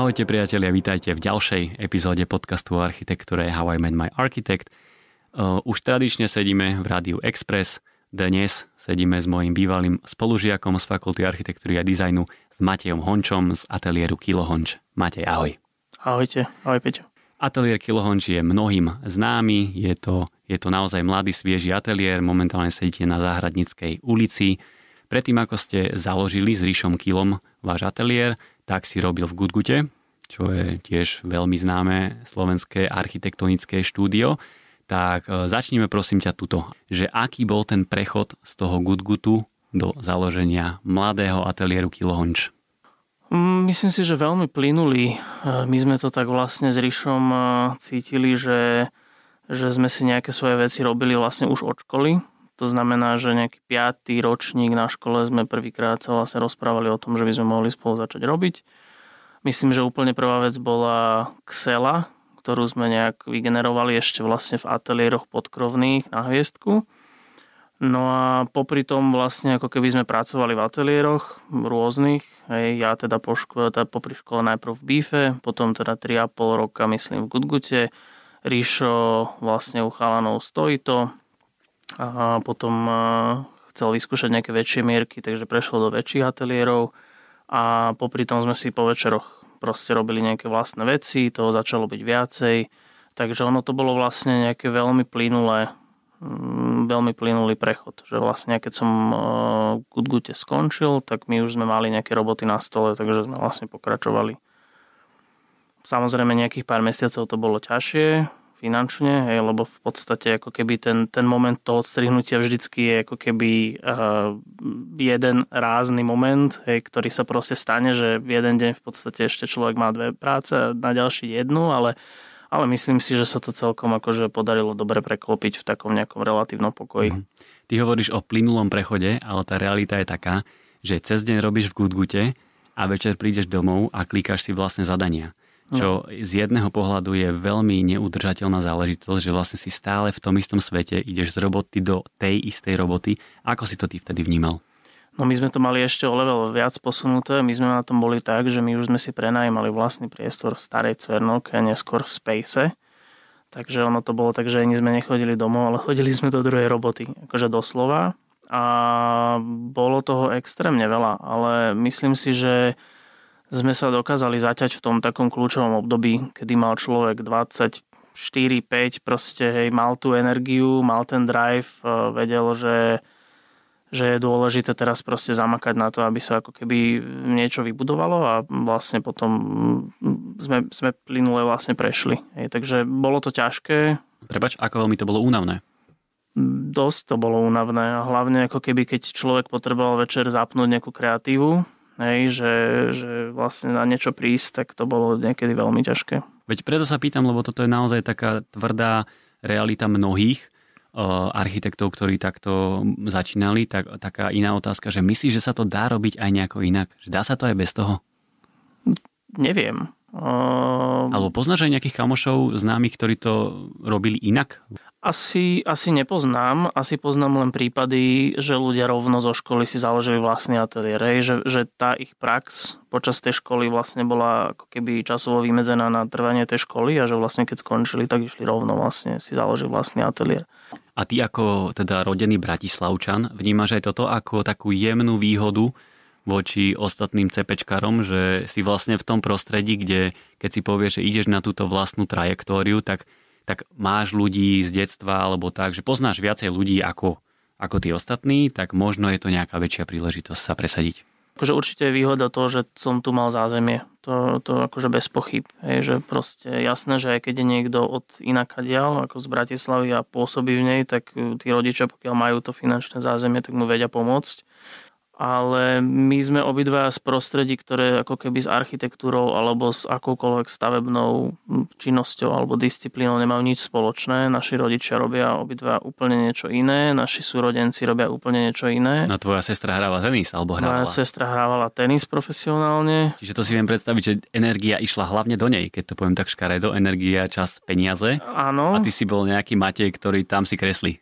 Ahojte priatelia, vítajte v ďalšej epizóde podcastu o architektúre How I Met My Architect. Už tradične sedíme v Rádiu Express. Dnes sedíme s mojím bývalým spolužiakom z Fakulty architektúry a dizajnu s Matejom Hončom z ateliéru Kilo Honč. Matej, ahoj. Ahojte, ahoj Peťo. Ateliér Kilo Honč je mnohým známy, je to naozaj mladý, svieži ateliér, momentálne sedíte na Záhradníckej ulici. Predtým, ako ste založili s Rišom Kilom váš ateliér, tak si robil v Gudgute, čo je tiež veľmi známe slovenské architektonické štúdio. Tak začneme prosím ťa tuto, že aký bol ten prechod z toho Gudgutu do založenia mladého ateliéru Kilo Honč? Myslím si, že veľmi plynulý. My sme to tak vlastne s Rišom cítili, že sme si nejaké svoje veci robili vlastne už od školy. To znamená, že nejaký 5. ročník na škole sme prvýkrát sa vlastne rozprávali o tom, že by sme mohli spolu začať robiť. Myslím, že úplne prvá vec bola Xela, ktorú sme nejak vygenerovali ešte vlastne v ateliéroch podkrovných na Hviezdku. No a popri tom vlastne ako keby sme pracovali v ateliéroch rôznych. Ja teda popri škole najprv v Bífe, potom teda 3,5 roka myslím v Gudgute. Rišo vlastne u chalanov Stojito. A potom chcel vyskúšať nejaké väčšie mierky, takže prešiel do väčších ateliérov a popri tom sme si po večeroch proste robili nejaké vlastné veci, toho začalo byť viacej, takže ono to bolo vlastne nejaké veľmi plynulý prechod, že vlastne keď som v Gudgute skončil, tak my už sme mali nejaké roboty na stole, takže sme vlastne pokračovali. Samozrejme nejakých pár mesiacov to bolo ťažšie, finančne, lebo v podstate ako keby ten moment toho odstrihnutia vždycky je ako keby jeden rázny moment, ktorý sa proste stane, že v jeden deň v podstate ešte človek má 2 práce, na ďalší 1, ale myslím si, že sa to celkom akože podarilo dobre preklopiť v takom nejakom relatívnom pokoji. Ty hovoríš o plynulom prechode, ale tá realita je taká, že cez deň robíš v Gudgute a večer prídeš domov a klikáš si vlastne zadania. Čo z jedného pohľadu je veľmi neudržateľná záležitosť, že vlastne si stále v tom istom svete, ideš z roboty do tej istej roboty. Ako si to ty vtedy vnímal? No my sme to mali ešte o level viac posunuté. My sme na tom boli tak, že my už sme si prenajímali vlastný priestor v starej Cvernoke a neskôr v Space. Takže ono to bolo tak, že ani sme nechodili domov, ale chodili sme do druhej roboty. Akože doslova. A bolo toho extrémne veľa. Ale myslím si, že sme sa dokázali zaťať v tom takom kľúčovom období, kedy mal človek 24-5, proste mal tú energiu, mal ten drive, vedel, že je dôležité teraz proste zamakať na to, aby sa ako keby niečo vybudovalo a vlastne potom sme plynule vlastne prešli. Takže bolo to ťažké. Prepáč, ako veľmi to bolo únavné? Dosť to bolo únavné a hlavne ako keby keď človek potreboval večer zapnúť nejakú kreatívu, že vlastne na niečo prísť, tak to bolo niekedy veľmi ťažké. Veď preto sa pýtam, lebo toto je naozaj taká tvrdá realita mnohých architektov, ktorí takto začínali. Taká iná otázka, že myslíš, že sa to dá robiť aj nejako inak? Že dá sa to aj bez toho? Neviem. Alebo poznáš aj nejakých kamošov známych, ktorí to robili inak? Asi nepoznám. Asi poznám len prípady, že ľudia rovno zo školy si založili vlastný ateliér. Že tá ich prax počas tej školy vlastne bola ako keby časovo vymedzená na trvanie tej školy a že vlastne keď skončili, tak išli rovno vlastne si založili vlastný ateliér. A ty ako teda rodený Bratislavčan vnímaš aj toto ako takú jemnú výhodu voči ostatným CPčkarom, že si vlastne v tom prostredí, kde keď si povieš, že ideš na túto vlastnú trajektóriu, tak máš ľudí z detstva alebo tak, že poznáš viacej ľudí ako tí ostatní, tak možno je to nejaká väčšia príležitosť sa presadiť. Akože určite je výhoda to, že som tu mal zázemie. To akože bez pochyb. Že proste jasné, že aj keď je niekto od inakadiaľ, ako z Bratislavy a pôsobí v nej, tak tí rodičia, pokiaľ majú to finančné zázemie, tak mu vedia pomôcť. Ale my sme obidva z prostredí, ktoré ako keby s architektúrou alebo s akoukoľvek stavebnou činnosťou alebo disciplínou nemajú nič spoločné. Naši rodičia robia obidva úplne niečo iné, naši súrodenci robia úplne niečo iné. No tvoja sestra hráva tenis alebo hrávala? Moja sestra hrávala tenis profesionálne. Čiže to si viem predstaviť, že energia išla hlavne do nej, keď to poviem tak škaredo, energia, čas, peniaze. Áno. A ty si bol nejaký Matej, ktorý tam si kreslí.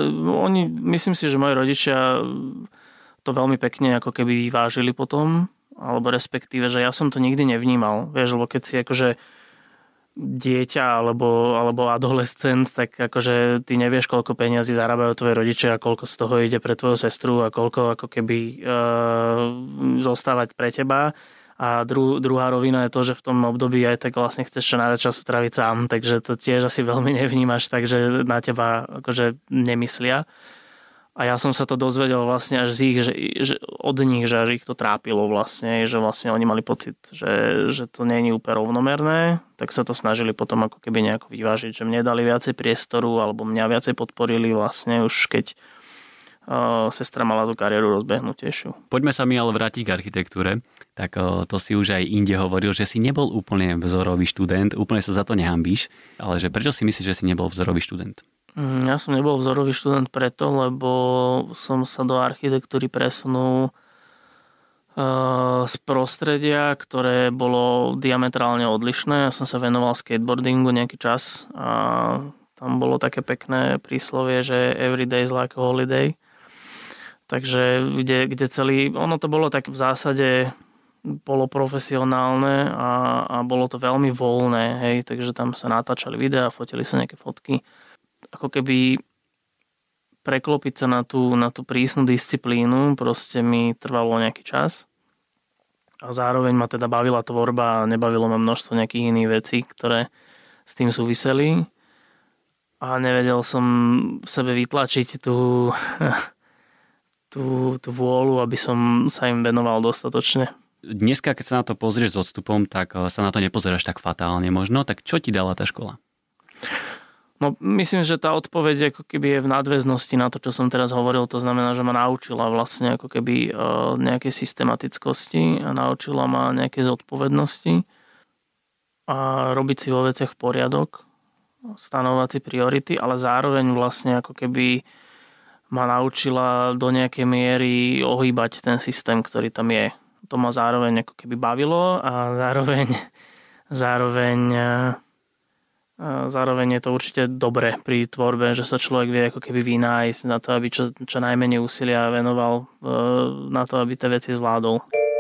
Myslím si, že moji rodičia to veľmi pekne ako keby vyvážili potom. alebo respektíve, že ja som to nikdy nevnímal, vieš, lebo keď si akože dieťa alebo adolescent, tak akože ty nevieš, koľko peniazy zarábajú tvoje rodičia a koľko z toho ide pre tvoju sestru a koľko ako keby zostávať pre teba. A druhá rovina je to, že v tom období aj tak vlastne chceš čo najviac času tráviť sám, takže to tiež asi veľmi nevnímaš, takže na teba akože nemyslia. A ja som sa to dozvedel vlastne až z ich, že od nich, že až ich to trápilo vlastne, že vlastne oni mali pocit, že to nie je úplne rovnomerné, tak sa to snažili potom ako keby nejako vyvážiť, že mne dali viacej priestoru alebo mňa viacej podporili vlastne už keď sestra mala tú kariéru rozbehnutejšiu. Poďme sa mi ale vrátiť k architektúre. Tak to si už aj inde hovoril, že si nebol úplne vzorový študent, úplne sa za to nehambíš, ale že prečo si myslíš, že si nebol vzorový študent? Ja som nebol vzorový študent preto, lebo som sa do architektúry presunul z prostredia, ktoré bolo diametrálne odlišné. Ja som sa venoval skateboardingu nejaký čas a tam bolo také pekné príslovie, že every day is like a holiday. Takže kde celý, ono to bolo tak v zásade poloprofesionálne a bolo to veľmi voľné, hej, takže tam sa natáčali videá, fotili sa nejaké fotky. Ako keby preklopiť sa na tú prísnu disciplínu proste mi trvalo nejaký čas a zároveň ma teda bavila tvorba a nebavilo ma množstvo nejakých iných vecí, ktoré s tým súviseli a nevedel som v sebe vytlačiť tú vôľu, aby som sa im venoval dostatočne. Dneska, keď sa na to pozrieš s odstupom, tak sa na to nepozeráš tak fatálne možno, tak čo ti dala tá škola? No, myslím, že tá odpoveď ako keby je v nadväznosti na to, čo som teraz hovoril. To znamená, že ma naučila vlastne ako keby nejaké systematickosti a naučila ma nejaké zodpovednosti a robiť si vo veciach poriadok, stanovať si priority, ale zároveň vlastne ako keby ma naučila do nejakej miery ohýbať ten systém, ktorý tam je. To ma zároveň ako keby bavilo a zároveň je to určite dobre pri tvorbe, že sa človek vie ako keby vynájsť na to, aby čo najmenej úsilia venoval na to, aby tie veci zvládol.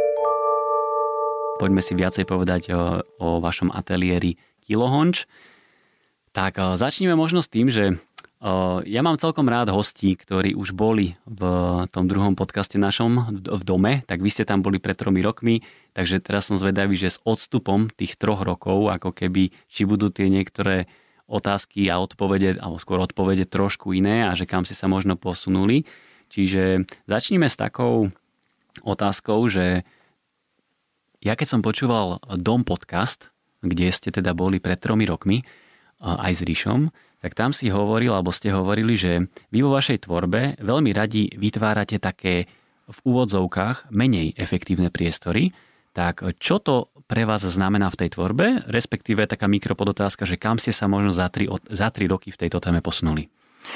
Poďme si viacej povedať o vašom ateliéri Kilohonč. Tak začneme možno s tým, že ja mám celkom rád hostí, ktorí už boli v tom druhom podcaste našom v dome, tak vy ste tam boli pred 3 rokmi, takže teraz som zvedavý, že s odstupom tých 3 rokov, ako keby, či budú tie niektoré otázky a odpovede, alebo skôr odpovede trošku iné a že kam si sa možno posunuli. Čiže začneme s takou otázkou, že ja keď som počúval Dom podcast, kde ste teda boli pred 3 rokmi, aj s Rišom, tak tam si hovoril, alebo ste hovorili, že vy vo vašej tvorbe veľmi radi vytvárate také v úvodzovkách menej efektívne priestory. Tak čo to pre vás znamená v tej tvorbe? Respektíve taká mikropodotázka, že kam ste sa možno za 3 roky v tejto téme posunuli?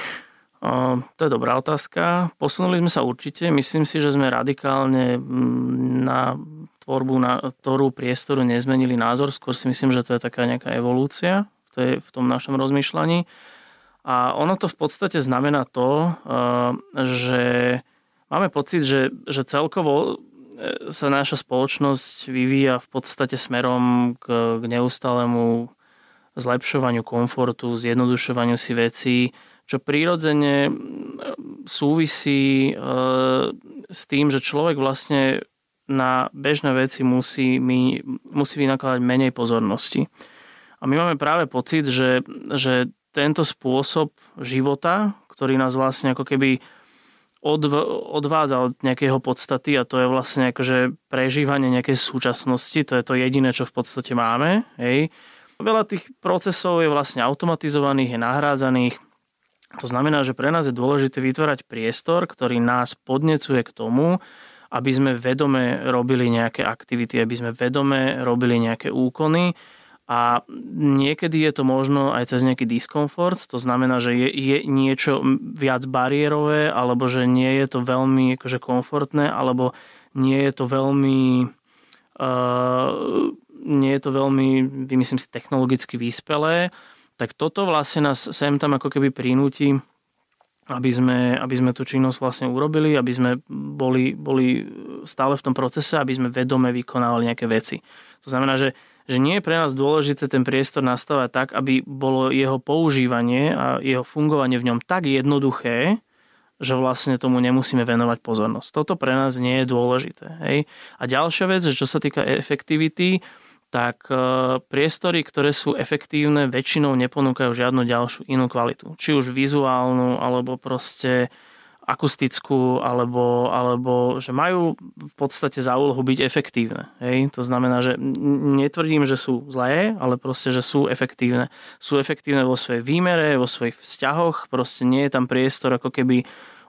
To je dobrá otázka. Posunuli sme sa určite. Myslím si, že sme radikálne na tvorbu, na ktorú priestoru nezmenili názor. Skôr si myslím, že to je taká nejaká evolúcia v tom našom rozmýšľaní. A ono to v podstate znamená to, že máme pocit, že celkovo sa naša spoločnosť vyvíja v podstate smerom k neustálemu zlepšovaniu komfortu, zjednodušovaniu si vecí, čo prirodzene súvisí s tým, že človek vlastne na bežné veci musí vynakladať menej pozornosti. A my máme práve pocit, že tento spôsob života, ktorý nás vlastne ako keby odvádza od nejakého podstaty a to je vlastne akože prežívanie nejakej súčasnosti, to je to jediné, čo v podstate máme. Hej. Veľa tých procesov je vlastne automatizovaných, je nahrádzaných. To znamená, že pre nás je dôležité vytvárať priestor, ktorý nás podnecuje k tomu, aby sme vedome robili nejaké aktivity, aby sme vedome robili nejaké úkony. A niekedy je to možno aj cez nejaký diskomfort, to znamená, že je niečo viac bariérové, alebo že nie je to veľmi akože komfortné, alebo nie je to veľmi, vymyslím si, technologicky vyspelé, tak toto vlastne nás sem tam ako keby prinúti aby sme tú činnosť vlastne urobili, aby sme boli stále v tom procese, aby sme vedome vykonávali nejaké veci. To znamená, že nie je pre nás dôležité ten priestor nastavať tak, aby bolo jeho používanie a jeho fungovanie v ňom tak jednoduché, že vlastne tomu nemusíme venovať pozornosť. Toto pre nás nie je dôležité. Hej? A ďalšia vec, že čo sa týka efektivity, tak priestory, ktoré sú efektívne, väčšinou neponúkajú žiadnu ďalšiu inú kvalitu. Či už vizuálnu, alebo proste akustickú, alebo že majú v podstate za úlohu byť efektívne. Hej? To znamená, že netvrdím, že sú zlé, ale proste, že sú efektívne. Sú efektívne vo svojej výmere, vo svojich vzťahoch, proste nie je tam priestor ako keby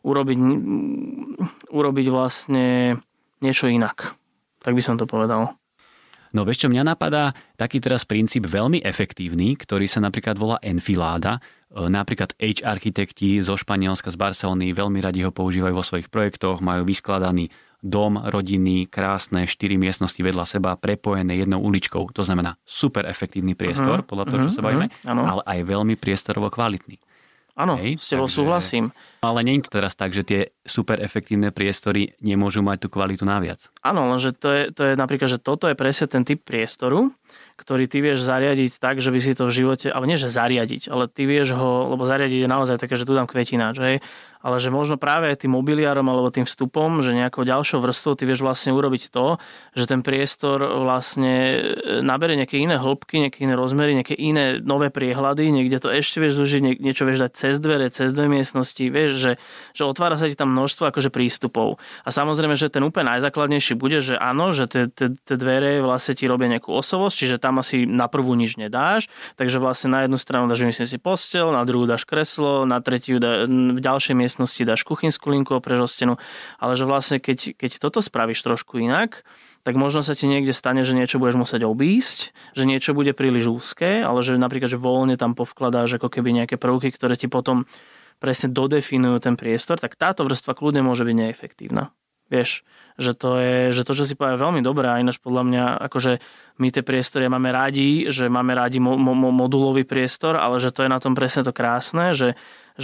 urobiť vlastne niečo inak. Tak by som to povedal. No vieš čo, mňa napadá taký teraz princíp veľmi efektívny, ktorý sa napríklad volá enfiláda. Napríklad architekti zo Španielska, z Barcelony veľmi radi ho používajú vo svojich projektoch, majú vyskladaný dom rodinný, krásne 4 miestnosti vedľa seba, prepojené jednou uličkou. To znamená super efektívny priestor, podľa toho, čo sa bavíme, ale aj veľmi priestorovo kvalitný. Áno, s tebou súhlasím. Ale nie je to teraz tak, že tie super efektívne priestory nemôžu mať tú kvalitu naviac. Áno, lenže to je napríklad, že toto je presne ten typ priestoru, ktorý ty vieš zariadiť tak, že by si to v živote, alebo nie, že zariadiť, ale ty vieš ho, lebo zariadiť je naozaj také, že tu dám kvetináč, hej, ale že možno práve tým mobiliárom alebo tým vstupom, že nejakou ďalšou vrstvou ty vieš vlastne urobiť to, že ten priestor vlastne nabere nejaké iné hĺbky, nejaké iné rozmery, nejaké iné nové priehľady, niekde to ešte vieš zúžiť, niečo vieš dať cez dvere, cez dve miestnosti, vieš, že otvára sa ti tam množstvo akože prístupov. A samozrejme, že ten úplne najzákladnejší bude, že áno, že tie dvere vlastne ti robia nejakú osovosť, čiže tam asi na prvú nič nedáš, takže vlastne na jednu stranu dáš, myslím si, posteľ, na druhú dáš kreslo, na tretiu v ďalšej miestnosti dáš kuchynskú linku, opreš o stenu, ale že vlastne keď toto spravíš trošku inak, tak možno sa ti niekde stane, že niečo budeš musieť obísť, že niečo bude príliš úzke, ale že napríklad, že voľne tam povkladáš ako keby nejaké prvky, ktoré ti potom presne dodefinujú ten priestor, tak táto vrstva kľudne môže byť neefektívna. Vieš, že to, čo si povedal, je veľmi dobré a ináč podľa mňa, akože my tie priestory máme rádi, že máme rádi modulový priestor, ale že to je na tom presne to krásne, že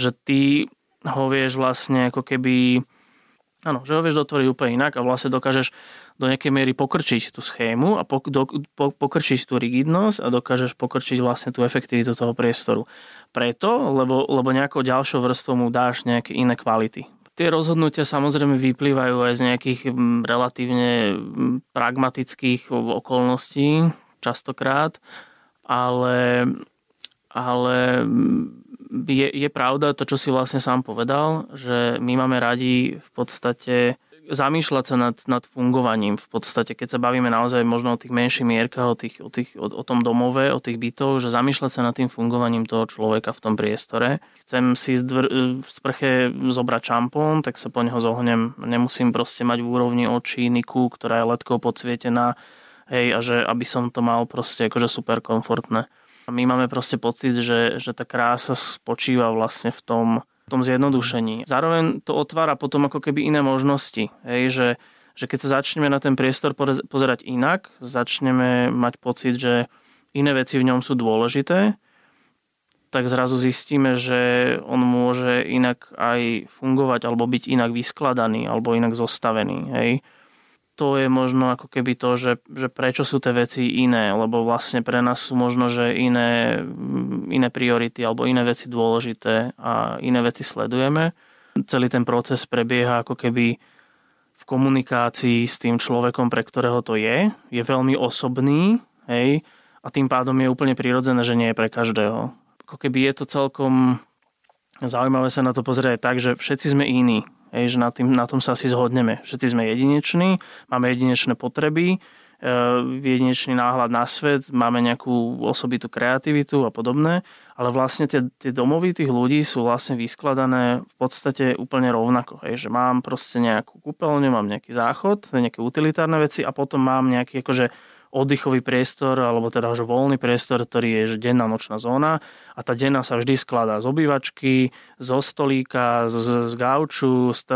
ty ho vieš vlastne ako keby, áno, že ho vieš dotvoriť úplne inak a vlastne dokážeš do nejakej miery pokrčiť tú schému a pokrčiť tú rigidnosť a dokážeš pokrčiť vlastne tú efektivitu toho priestoru. Preto, lebo nejakou ďalšou vrstvou mu dáš nejaké iné kvality. Tie rozhodnutia samozrejme vyplývajú aj z nejakých relatívne pragmatických okolností, častokrát, ale je pravda to, čo si vlastne sám povedal, že my máme radi v podstate zamýšľať sa nad fungovaním. V podstate, keď sa bavíme naozaj možno o tých menších mierkach, o tom domove, o tých bytoch, že zamýšľať sa nad tým fungovaním toho človeka v tom priestore. Chcem si v sprche zobrať šampón, tak sa po neho zohnem. Nemusím proste mať v úrovni očí niku, ktorá je ledkou podsvietená, hej, a že aby som to mal proste akože super komfortné. A my máme proste pocit, že tá krása spočíva vlastne v tom zjednodušení. Zároveň to otvára potom ako keby iné možnosti. Hej, že keď sa začneme na ten priestor pozerať inak, začneme mať pocit, že iné veci v ňom sú dôležité, tak zrazu zistíme, že on môže inak aj fungovať alebo byť inak vyskladaný alebo inak zostavený. Hej. To je možno ako keby to, že prečo sú tie veci iné, lebo vlastne pre nás sú možno, že iné priority alebo iné veci dôležité a iné veci sledujeme. Celý ten proces prebieha ako keby v komunikácii s tým človekom, pre ktorého to je veľmi osobný, hej, a tým pádom je úplne prirodzené, že nie je pre každého. Ako keby je to celkom zaujímavé sa na to pozrieť aj tak, že všetci sme iní. Že na tom sa asi zhodneme. Všetci sme jedineční, máme jedinečné potreby, jedinečný náhľad na svet, máme nejakú osobitú kreativitu a podobné, ale vlastne tie domovy tých ľudí sú vlastne vyskladané v podstate úplne rovnako. Že mám proste nejakú kúpeľňu, mám nejaký záchod, nejaké utilitárne veci a potom mám nejaký akože oddychový priestor, alebo teda že voľný priestor, ktorý je že denná nočná zóna a tá denná sa vždy skladá z obývačky, zo stolíka, z gauču, z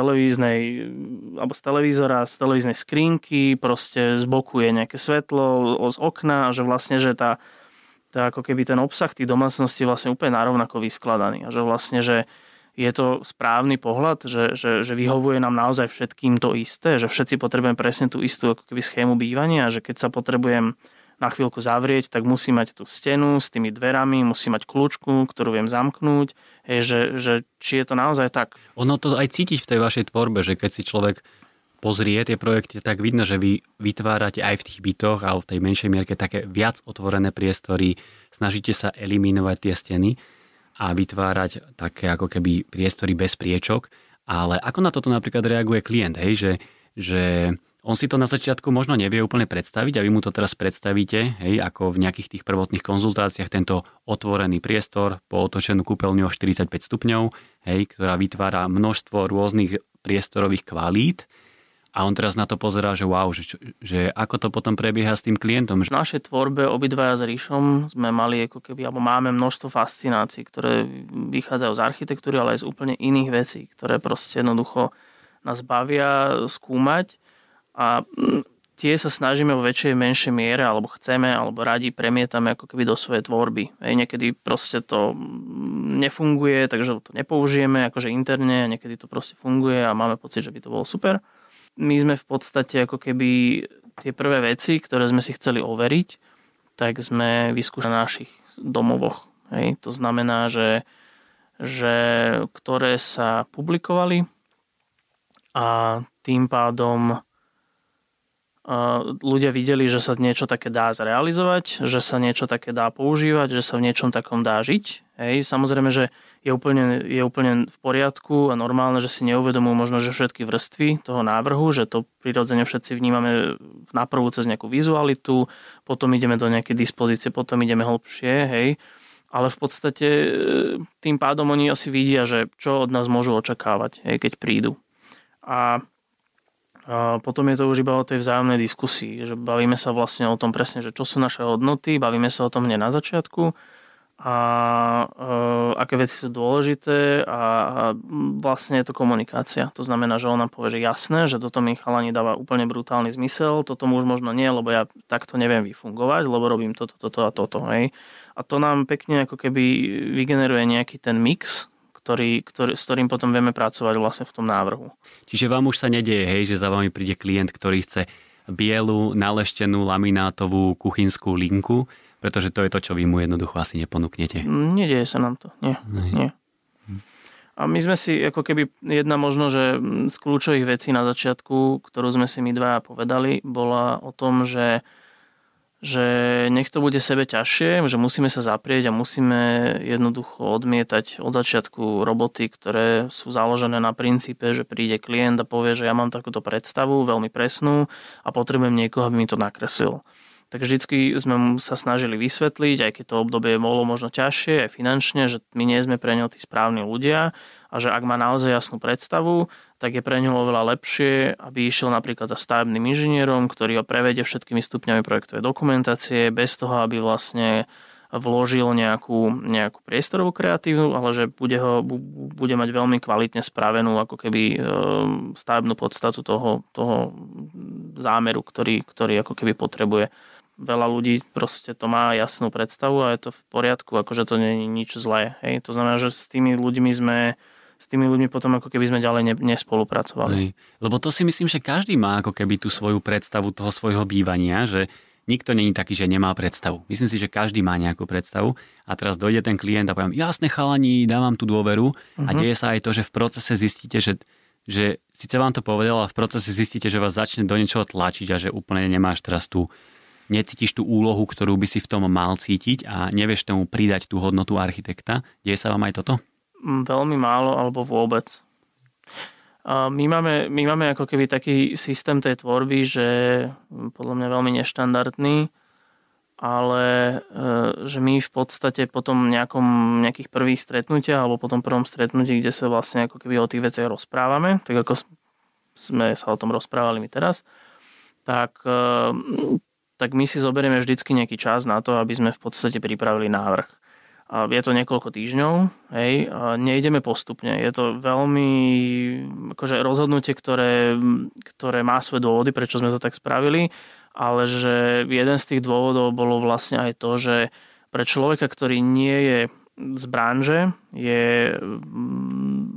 televízora, z televíznej skrinky, proste z boku je nejaké svetlo, z okna a že vlastne, že tá ako keby ten obsah tých domácností vlastne úplne narovnako vyskladaný a že vlastne, že je to správny pohľad, že vyhovuje nám naozaj všetkým to isté, že všetci potrebujeme presne tú istú ako keby schému bývania, že keď sa potrebujem na chvíľku zavrieť, tak musí mať tú stenu s tými dverami, musí mať kľúčku, ktorú viem zamknúť, že či je to naozaj tak. Ono to aj cítiť v tej vašej tvorbe, že keď si človek pozrie tie projekty, tak vidno, že vy vytvárate aj v tých bytoch, ale v tej menšej mierke také viac otvorené priestory, snažíte sa eliminovať tie steny a vytvárať také ako keby priestory bez priečok, ale ako na toto napríklad reaguje klient, hej, že on si to na začiatku možno nevie úplne predstaviť a vy mu to teraz predstavíte, hej, ako v nejakých tých prvotných konzultáciách tento otvorený priestor po otočenú kúpeľňu o 45 stupňov, hej, ktorá vytvára množstvo rôznych priestorových kvalít a on teraz na to pozerá, že wow, že ako to potom prebieha s tým klientom. V našej tvorbe obidvaja s Ríšom sme mali ako keby, alebo máme množstvo fascinácií, ktoré vychádzajú z architektúry, ale aj z úplne iných vecí, ktoré proste jednoducho nás bavia skúmať. A tie sa snažíme vo väčšej, menšej miere, alebo chceme, alebo radi premietame ako keby do svojej tvorby. Niekedy proste to nefunguje, takže to nepoužijeme akože interne, niekedy to proste funguje a máme pocit, že by to bolo super. My sme v podstate ako keby tie prvé veci, ktoré sme si chceli overiť, tak sme vyskúšali na našich domovoch. To znamená, že ktoré sa publikovali a tým pádom ľudia videli, že sa niečo také dá zrealizovať, že sa niečo také dá používať, že sa v niečom takom dá žiť. Samozrejme, že je úplne v poriadku a normálne, že si neuvedomujú možno, že všetky vrstvy toho návrhu, že to prirodzene všetci vnímame naprvu cez nejakú vizualitu, potom ideme do nejakej dispozície, potom ideme hlbšie, ale v podstate tým pádom oni asi vidia, že čo od nás môžu očakávať, keď prídu. A potom je to už iba o tej vzájomnej diskusii, že bavíme sa vlastne o tom presne, že čo sú naše hodnoty, bavíme sa o tom hneď na začiatku a aké veci sú dôležité a vlastne je to komunikácia. To znamená, že on nám povie, že jasné, že toto mi chalani dáva úplne brutálny zmysel, toto už možno nie, lebo ja takto neviem vyfungovať, lebo robím toto a toto. A to nám pekne ako keby vygeneruje nejaký ten mix, s ktorým potom vieme pracovať vlastne v tom návrhu. Čiže vám už sa nedieje, že za vami príde klient, ktorý chce bielu, naleštenú, laminátovú kuchynskú linku, pretože to je to, čo vy mu jednoducho asi neponúknete. Nedieje sa nám to, nie. A my sme si, ako keby jedna možno, že z kľúčových vecí na začiatku, ktorú sme si my dvaja povedali, bola o tom, že nech to bude sebe ťažšie, že musíme sa zaprieť a musíme jednoducho odmietať od začiatku roboty, ktoré sú založené na princípe, že príde klient a povie, že ja mám takúto predstavu, veľmi presnú a potrebujem niekoho, aby mi to nakreslil. Tak vždycky sme sa snažili vysvetliť, aj keď to obdobie bolo možno ťažšie, aj finančne, že my nie sme pre ňo tí správni ľudia a že ak má naozaj jasnú predstavu, tak je pre ňo oveľa lepšie, aby išiel napríklad za stavebným inžinierom, ktorý ho prevedie všetkými stupňami projektovej dokumentácie, bez toho, aby vlastne vložil nejakú priestorovú kreatívu, ale že bude mať veľmi kvalitne spravenú ako keby stavebnú podstatu toho zámeru, ktorý ako keby potrebuje. Veľa ľudí proste to má jasnú predstavu a je to v poriadku, akože to nie je nič zlé. To znamená, že s tými ľuďmi potom ako keby sme ďalej nespolupracovali. Lebo to si myslím, že každý má ako keby tú svoju predstavu toho svojho bývania, že nikto není taký, že nemá predstavu. Myslím si, že každý má nejakú predstavu a teraz dojde ten klient a poviem, jasne chalani, dávam tú dôveru a deje sa aj to, že v procese zistíte, že síce vám to povedal, ale v procese zistíte, že vás začne do niečoho tlačiť a že úplne nemáš teraz necítiš tú úlohu, ktorú by si v tom mal cítiť a nevieš tomu pridať tú hodnotu architekta. Deje sa vám aj toto? Veľmi málo alebo vôbec. My máme ako keby taký systém tej tvorby, že podľa mňa veľmi neštandardný, ale že my v podstate potom nejakých prvých stretnutiach alebo potom prvom stretnutí, kde sa vlastne ako keby o tých veciach rozprávame, tak ako sme sa o tom rozprávali my teraz, tak my si zoberieme vždycky nejaký čas na to, aby sme v podstate pripravili návrh. Je to niekoľko týždňov, nejdeme postupne. Je to veľmi akože rozhodnutie, ktoré má svoje dôvody, prečo sme to tak spravili, ale že jeden z tých dôvodov bolo vlastne aj to, že pre človeka, ktorý nie je z branže, je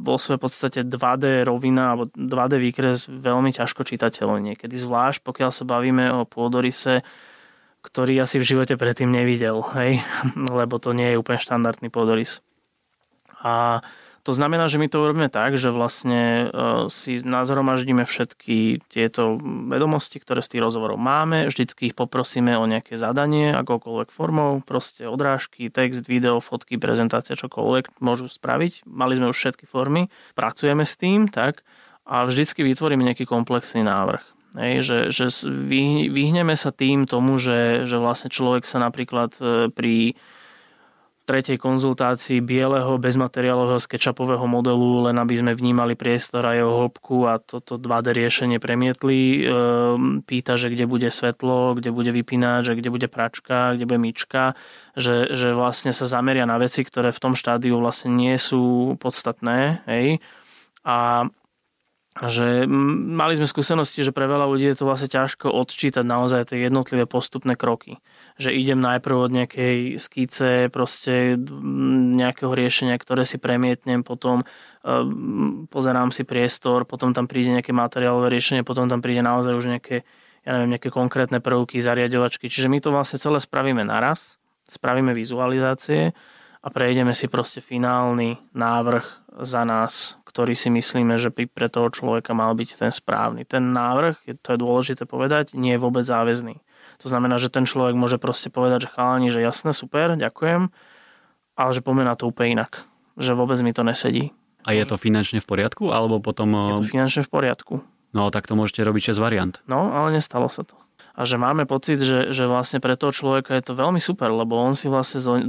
vo svojej podstate 2D rovina alebo 2D výkres veľmi ťažko čitateľný niekedy, zvlášť pokiaľ sa bavíme o pôdorise, ktorý asi v živote predtým nevidel, hej? Lebo to nie je úplne štandardný pôdorys. A to znamená, že my to urobíme tak, že vlastne si nazhromaždíme všetky tieto vedomosti, ktoré z tých rozhovorov máme, vždycky ich poprosíme o nejaké zadanie, akokoľvek formou, proste odrážky, text, video, fotky, prezentácia, čokoľvek môžu spraviť. Mali sme už všetky formy, pracujeme s tým, tak, a vždycky vytvoríme nejaký komplexný návrh. Hej, že vyhneme sa tým tomu, že vlastne človek sa napríklad pri tretej konzultácii bieleho bezmateriálového sketchupového modelu, len aby sme vnímali priestor a jeho hĺbku a toto 2D riešenie premietli, pýta, že kde bude svetlo, kde bude vypínač, že kde bude pračka, kde bude myčka, že vlastne sa zameria na veci, ktoré v tom štádiu vlastne nie sú podstatné. Hej. A že mali sme skúsenosti, že pre veľa ľudí je to vlastne ťažko odčítať naozaj tie jednotlivé postupné kroky. Že idem najprv od nejakej skice, proste nejakého riešenia, ktoré si premietnem, potom pozerám si priestor, potom tam príde nejaké materiálové riešenie, potom tam príde naozaj už nejaké, nejaké konkrétne prvky, zariaďovačky. Čiže my to vlastne celé spravíme naraz, spravíme vizualizácie a prejdeme si proste finálny návrh za nás, ktorý si myslíme, že pre toho človeka mal byť ten správny. Ten návrh, to je dôležité povedať, nie je vôbec záväzný. To znamená, že ten človek môže proste povedať, že chalani, že jasné, super, ďakujem, ale že poďme na to úplne inak. Že vôbec mi to nesedí. A je to finančne v poriadku? Alebo potom... Je to finančne v poriadku. No, tak to môžete robiť 6 variant. No, ale nestalo sa to. A že máme pocit, že vlastne pre toho človeka je to veľmi super, lebo on si vlastne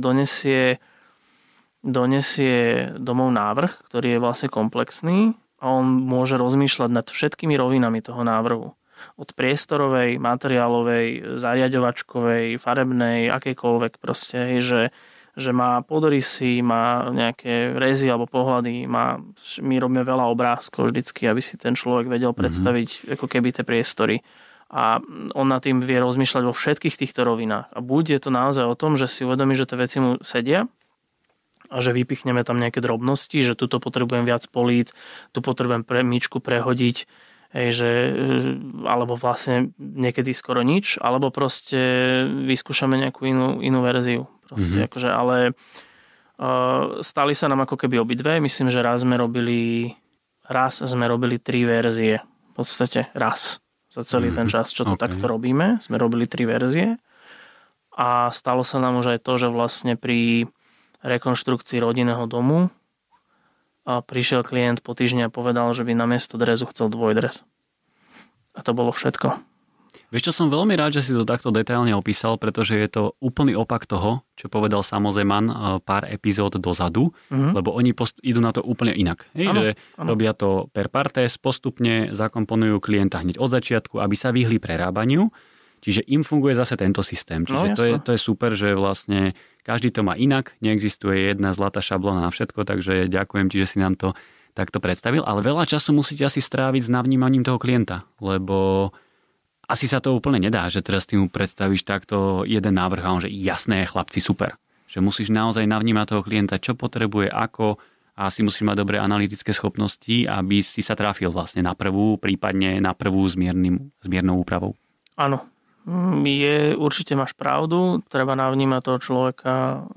donesie domov návrh, ktorý je vlastne komplexný a on môže rozmýšľať nad všetkými rovinami toho návrhu. Od priestorovej, materiálovej, zariaďovačkovej, farebnej, akejkoľvek proste, že má pôdorysy, má nejaké rezy alebo pohľady, my robíme veľa obrázkov vždycky, aby si ten človek vedel predstaviť ako keby tie priestory. A on nad tým vie rozmýšľať vo všetkých týchto rovinách. A buď je to naozaj o tom, že si uvedomí, že tie veci mu sedia, a že vypichneme tam nejaké drobnosti, že tuto potrebujem viac políc, tu potrebujem myčku prehodiť, alebo vlastne niekedy skoro nič, alebo proste vyskúšame nejakú inú verziu. Proste, akože, ale stali sa nám ako keby obidve. Myslím, že raz sme robili 3 verzie. V podstate raz. Za celý ten čas, čo to takto robíme. Sme robili 3 verzie. A stalo sa nám už aj to, že vlastne pri rekonštrukcii rodinného domu a prišiel klient po týždni a povedal, že by namiesto dresu chcel dvojdres. A to bolo všetko. Vieš čo, som veľmi rád, že si to takto detailne opísal, pretože je to úplný opak toho, čo povedal Samozeman pár epizód dozadu, lebo oni idú na to úplne inak. Že robia to per partes, postupne zakomponujú klienta hneď od začiatku, aby sa vyhli prerábaniu. Čiže im funguje zase tento systém. Čiže to je super, že vlastne každý to má inak, neexistuje jedna zlatá šablóna na všetko, takže ďakujem ti, že si nám to takto predstavil. Ale veľa času musíte asi stráviť s navnímaním toho klienta, lebo asi sa to úplne nedá, že teraz ty mu predstavíš takto jeden návrh a on, že jasné, chlapci, super. Že musíš naozaj navnímať toho klienta, čo potrebuje, ako, a asi musíš mať dobré analytické schopnosti, aby si sa trafil vlastne na prvú, prípadne na prvú s miernou úpravou. Áno. Určite máš pravdu, treba navnímať toho človeka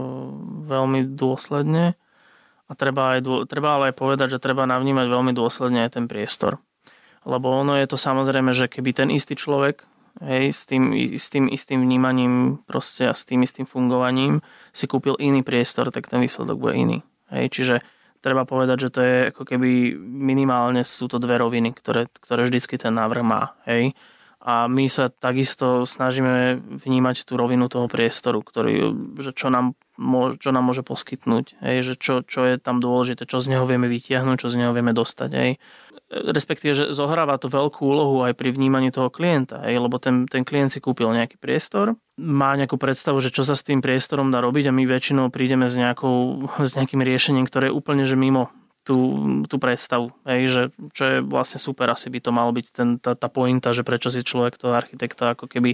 veľmi dôsledne a treba ale aj povedať, že treba navnímať veľmi dôsledne aj ten priestor. Lebo ono je to samozrejme, že keby ten istý človek, s tým istým vnímaním proste a s tým istým fungovaním si kúpil iný priestor, tak ten výsledok bude iný. Čiže treba povedať, že to je ako keby minimálne sú to 2 roviny, ktoré vždycky ten návrh má. A my sa takisto snažíme vnímať tú rovinu toho priestoru, že čo nám môže poskytnúť, že čo je tam dôležité, čo z neho vieme vytiahnuť, čo z neho vieme dostať. Respektíve, že zohráva to veľkú úlohu aj pri vnímaní toho klienta, lebo ten klient si kúpil nejaký priestor, má nejakú predstavu, že čo sa s tým priestorom dá robiť a my väčšinou prídeme s nejakým riešením, ktoré je úplne že mimo tú predstavu, že čo je vlastne super, asi by to malo byť tá pointa, že prečo si človek toho architekta ako keby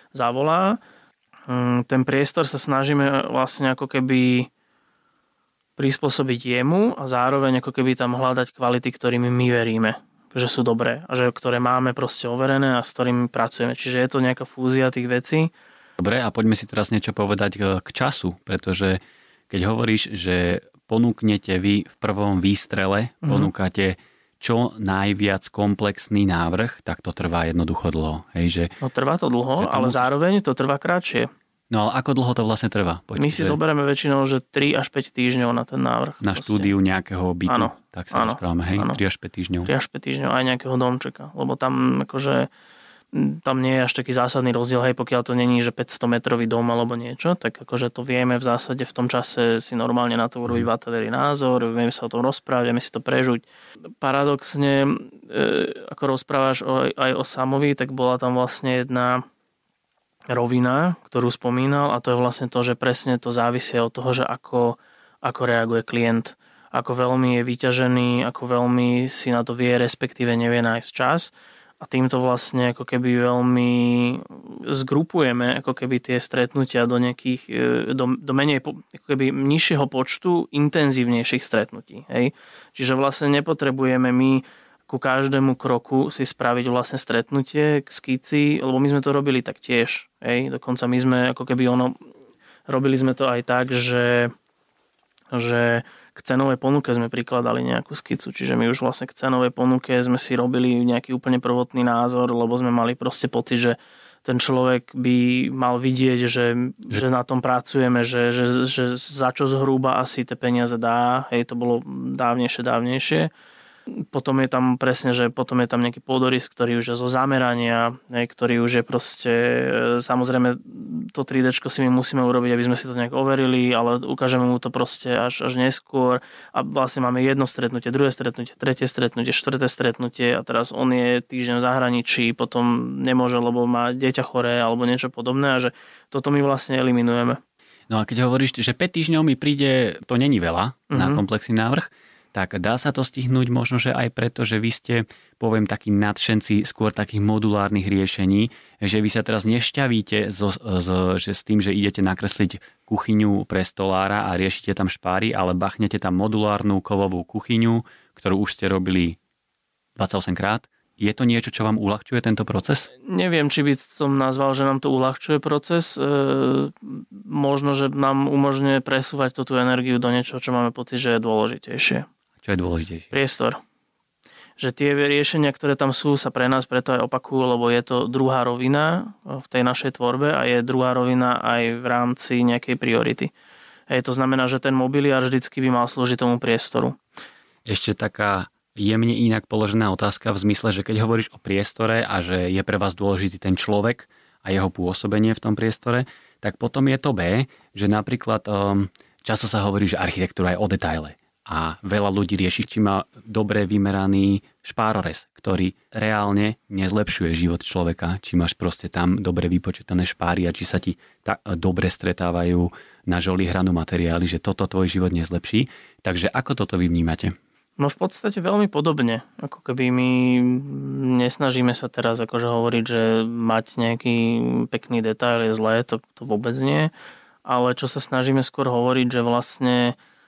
zavolá. Ten priestor sa snažíme vlastne ako keby prispôsobiť jemu a zároveň ako keby tam hľadať kvality, ktorými my veríme, že sú dobré a že ktoré máme proste overené a s ktorými pracujeme. Čiže je to nejaká fúzia tých vecí. Dobre, a poďme si teraz niečo povedať k času, pretože keď hovoríš, že ponúknete vy v prvom výstrele, ponúkate čo najviac komplexný návrh, tak to trvá jednoducho dlho. Hej, že, no trvá to dlho, ale zároveň to trvá krátšie. No ale ako dlho to vlastne trvá? My si zoberieme väčšinou, že 3 až 5 týždňov na ten návrh. Na štúdiu nejakého bytu. Áno. Tak sa rozprávame, hej? 3 až 5 týždňov. 3 až 5 týždňov aj nejakého domčeka. Lebo tam akože tam nie je až taký zásadný rozdiel, hej, pokiaľ to není, že 500 metrový dom alebo niečo, tak akože to vieme v zásade v tom čase si normálne na to urobiť v ateliéri názor, vieme sa o tom rozprávať, vieme si to prežuť. Paradoxne, ako rozprávaš aj o Samovi, tak bola tam vlastne jedna rovina, ktorú spomínal, a to je vlastne to, že presne to závisí od toho, že ako reaguje klient, ako veľmi je vyťažený, ako veľmi si na to vie, respektíve nevie nájsť čas, a týmto vlastne ako keby veľmi zgrupujeme ako keby tie stretnutia do nejakých, do menej, ako keby nižšieho počtu intenzívnejších stretnutí. Hej? Čiže vlastne nepotrebujeme my ku každému kroku si spraviť vlastne stretnutie, skici, lebo my sme to robili tak tiež. Hej? Dokonca my sme ako keby robili sme to aj tak, že k cenovej ponuke sme prikladali nejakú skicu, čiže my už vlastne k cenovej ponuke sme si robili nejaký úplne prvotný názor, lebo sme mali proste pocit, že ten človek by mal vidieť, že na tom pracujeme, že za čo zhruba asi tie peniaze dá. Hej, to bolo dávnejšie. Potom je tam presne, že potom je tam nejaký pôdorys, ktorý už je zo zamerania, ktorý už je proste, samozrejme to 3Dčko si my musíme urobiť, aby sme si to nejak overili, ale ukážeme mu to proste až neskôr a vlastne máme jedno stretnutie, druhé stretnutie, tretie stretnutie, štvrté stretnutie a teraz on je týždeň v zahraničí, potom nemôže, lebo má dieťa choré alebo niečo podobné a že toto my vlastne eliminujeme. No a keď hovoríš, že 5 týždňov mi príde, to není veľa na komplexný návrh, tak dá sa to stihnúť možno, že aj preto, že vy ste, poviem, takí nadšenci skôr takých modulárnych riešení, že vy sa teraz nešťavíte že s tým, že idete nakresliť kuchyňu pre stolára a riešite tam špáry, ale bachnete tam modulárnu kovovú kuchyňu, ktorú už ste robili 28 krát. Je to niečo, čo vám uľahčuje tento proces? Neviem, či by som nazval, že nám to uľahčuje proces. Možno, že nám umožňuje presúvať tú energiu do niečoho, čo máme pocit, že je dôležitejšie. Čo je dôležitejšie? Priestor. Že tie riešenia, ktoré tam sú, sa pre nás preto aj opakujú, lebo je to druhá rovina v tej našej tvorbe a je druhá rovina aj v rámci nejakej priority. To znamená, že ten mobiliár vždycky by mal slúžiť tomu priestoru. Ešte taká jemne inak položená otázka v zmysle, že keď hovoríš o priestore a že je pre vás dôležitý ten človek a jeho pôsobenie v tom priestore, tak potom je to B, že napríklad často sa hovorí, že architektúra je o detaile. A veľa ľudí rieši, či má dobre vymeraný špárorez, ktorý reálne nezlepšuje život človeka, či máš proste tam dobre vypočítané špáry a či sa ti dobre stretávajú na žoli hranu materiály, že toto tvoj život nezlepší. Takže ako toto vy vnímate? No v podstate veľmi podobne. Ako keby my nesnažíme sa teraz akože hovoriť, že mať nejaký pekný detail je zlé, to vôbec nie. Ale čo sa snažíme skôr hovoriť, že vlastne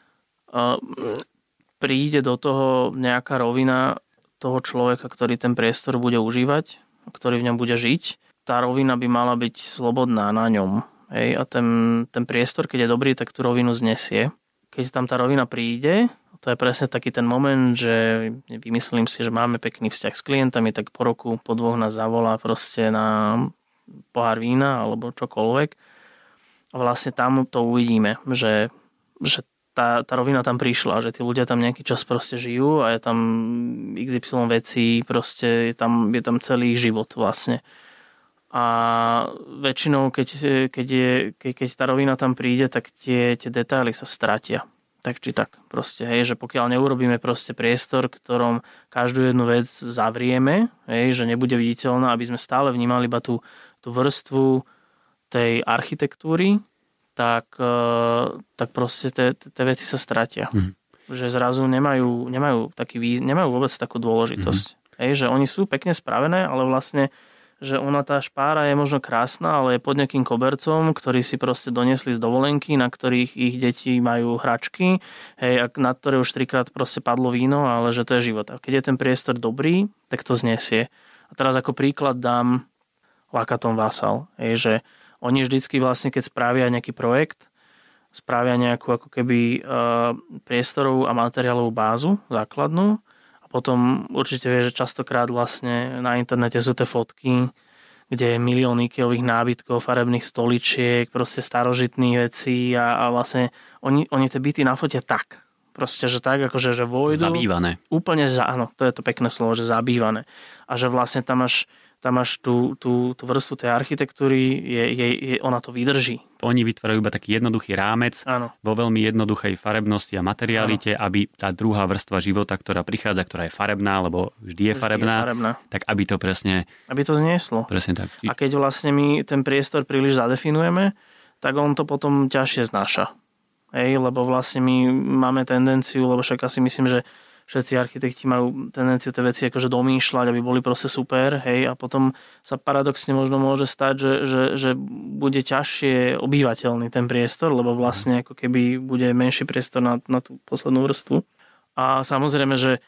príde do toho nejaká rovina toho človeka, ktorý ten priestor bude užívať, ktorý v ňom bude žiť. Tá rovina by mala byť slobodná na ňom. Hej? A ten priestor, keď je dobrý, tak tú rovinu znesie. Keď tam tá rovina príde, to je presne taký ten moment, že vymyslím si, že máme pekný vzťah s klientami, tak po roku, po 2 nás zavolá proste na pohár vína alebo čokoľvek. A vlastne tam to uvidíme, že tá rovina tam prišla, že tí ľudia tam nejaký čas proste žijú a je tam XY vecí, proste je tam celý ich život vlastne. A väčšinou, keď tá rovina tam príde, tak tie detaily sa stratia. Tak či tak proste, hej, že pokiaľ neurobíme proste priestor, ktorom každú jednu vec zavrieme, hej, že nebude viditeľná, aby sme stále vnímali iba tú vrstvu tej architektúry, tak proste tie veci sa stratia. Že zrazu nemajú vôbec takú dôležitosť. Hej, že oni sú pekne spravené, ale vlastne že ona tá špára je možno krásna, ale je pod nejakým kobercom, ktorý si proste doniesli z dovolenky, na ktorých ich deti majú hračky, hej, na ktoré už 3-krát proste padlo víno, ale že to je život. A keď je ten priestor dobrý, tak to znesie. A teraz ako príklad dám Lacaton Vassal, hej, že oni vždycky vlastne, keď spravia nejaký projekt, spravia nejakú ako keby priestorovú a materiálovú bázu základnú. Potom určite vieš, že častokrát vlastne na internete sú tie fotky, kde je milión Ikeových nábytkov, farebných stoličiek, proste starožitných vecí a vlastne oni tie byty nafotia tak. Proste, že tak, akože že vojdu. Zabývané. Úplne, áno, to je to pekné slovo, že zabývané. A že vlastne tam máš tú vrstvu tej architektúry, ona to vydrží. Oni vytvárajú iba taký jednoduchý rámec vo veľmi jednoduchej farebnosti a materialite, aby tá druhá vrstva života, ktorá prichádza, ktorá je farebná, lebo vždy je farebná, tak aby to presne... Aby to znieslo. Presne tak. A keď vlastne my ten priestor príliš zadefinujeme, tak on to potom ťažšie znáša. Hej, lebo vlastne my máme tendenciu, lebo však asi myslím, že všetci architekti majú tendenciu tie veci akože domýšľať, aby boli proste super, hej, a potom sa paradoxne možno môže stať, že bude ťažšie obývateľný ten priestor, lebo vlastne ako keby bude menší priestor na tú poslednú vrstvu. A samozrejme, že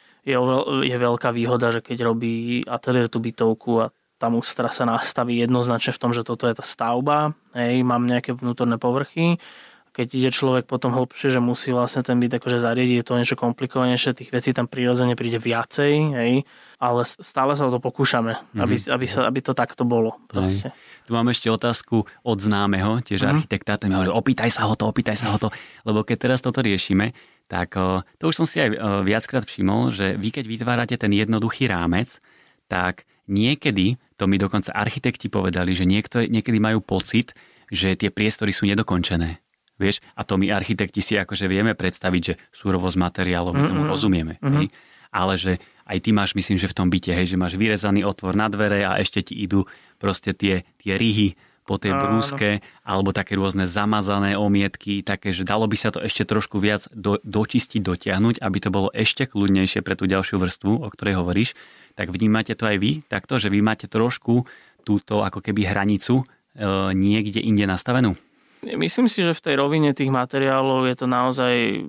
je veľká výhoda, že keď robí ateliér tú bytovku a tá mustra sa nastaví jednoznačne v tom, že toto je tá stavba, hej, mám nejaké vnútorné povrchy. Keď ide človek potom hlbšie, že musí vlastne ten byt akože zariadiť, je to niečo komplikovanejšie, tých vecí tam prirodzene príde viacej, hej, ale stále sa o to pokúšame, aby to takto bolo. Proste. Tu mám ešte otázku od známeho, tiež architekta, ten mi hovorí, opýtaj sa ho to, lebo keď teraz toto riešime, tak to už som si aj viackrát všimol, že vy keď vytvárate ten jednoduchý rámec, tak niekedy, to mi dokonca architekti povedali, že niekedy majú pocit, že tie priestory sú nedokončené. Vieš, a to my architekti si akože vieme predstaviť, že surovosť materiálov, my tomu rozumieme. Hej? Ale že aj ty máš, myslím, že v tom byte, hej, že máš vyrezaný otvor na dvere a ešte ti idú proste tie rihy po tej brúske, alebo také rôzne zamazané omietky, také, že dalo by sa to ešte trošku viac dočistiť, dotiahnuť, aby to bolo ešte kľudnejšie pre tú ďalšiu vrstvu, o ktorej hovoríš. Tak vnímate to aj vy takto, že vy máte trošku túto ako keby hranicu niekde inde nastavenú? Myslím si, že v tej rovine tých materiálov je to naozaj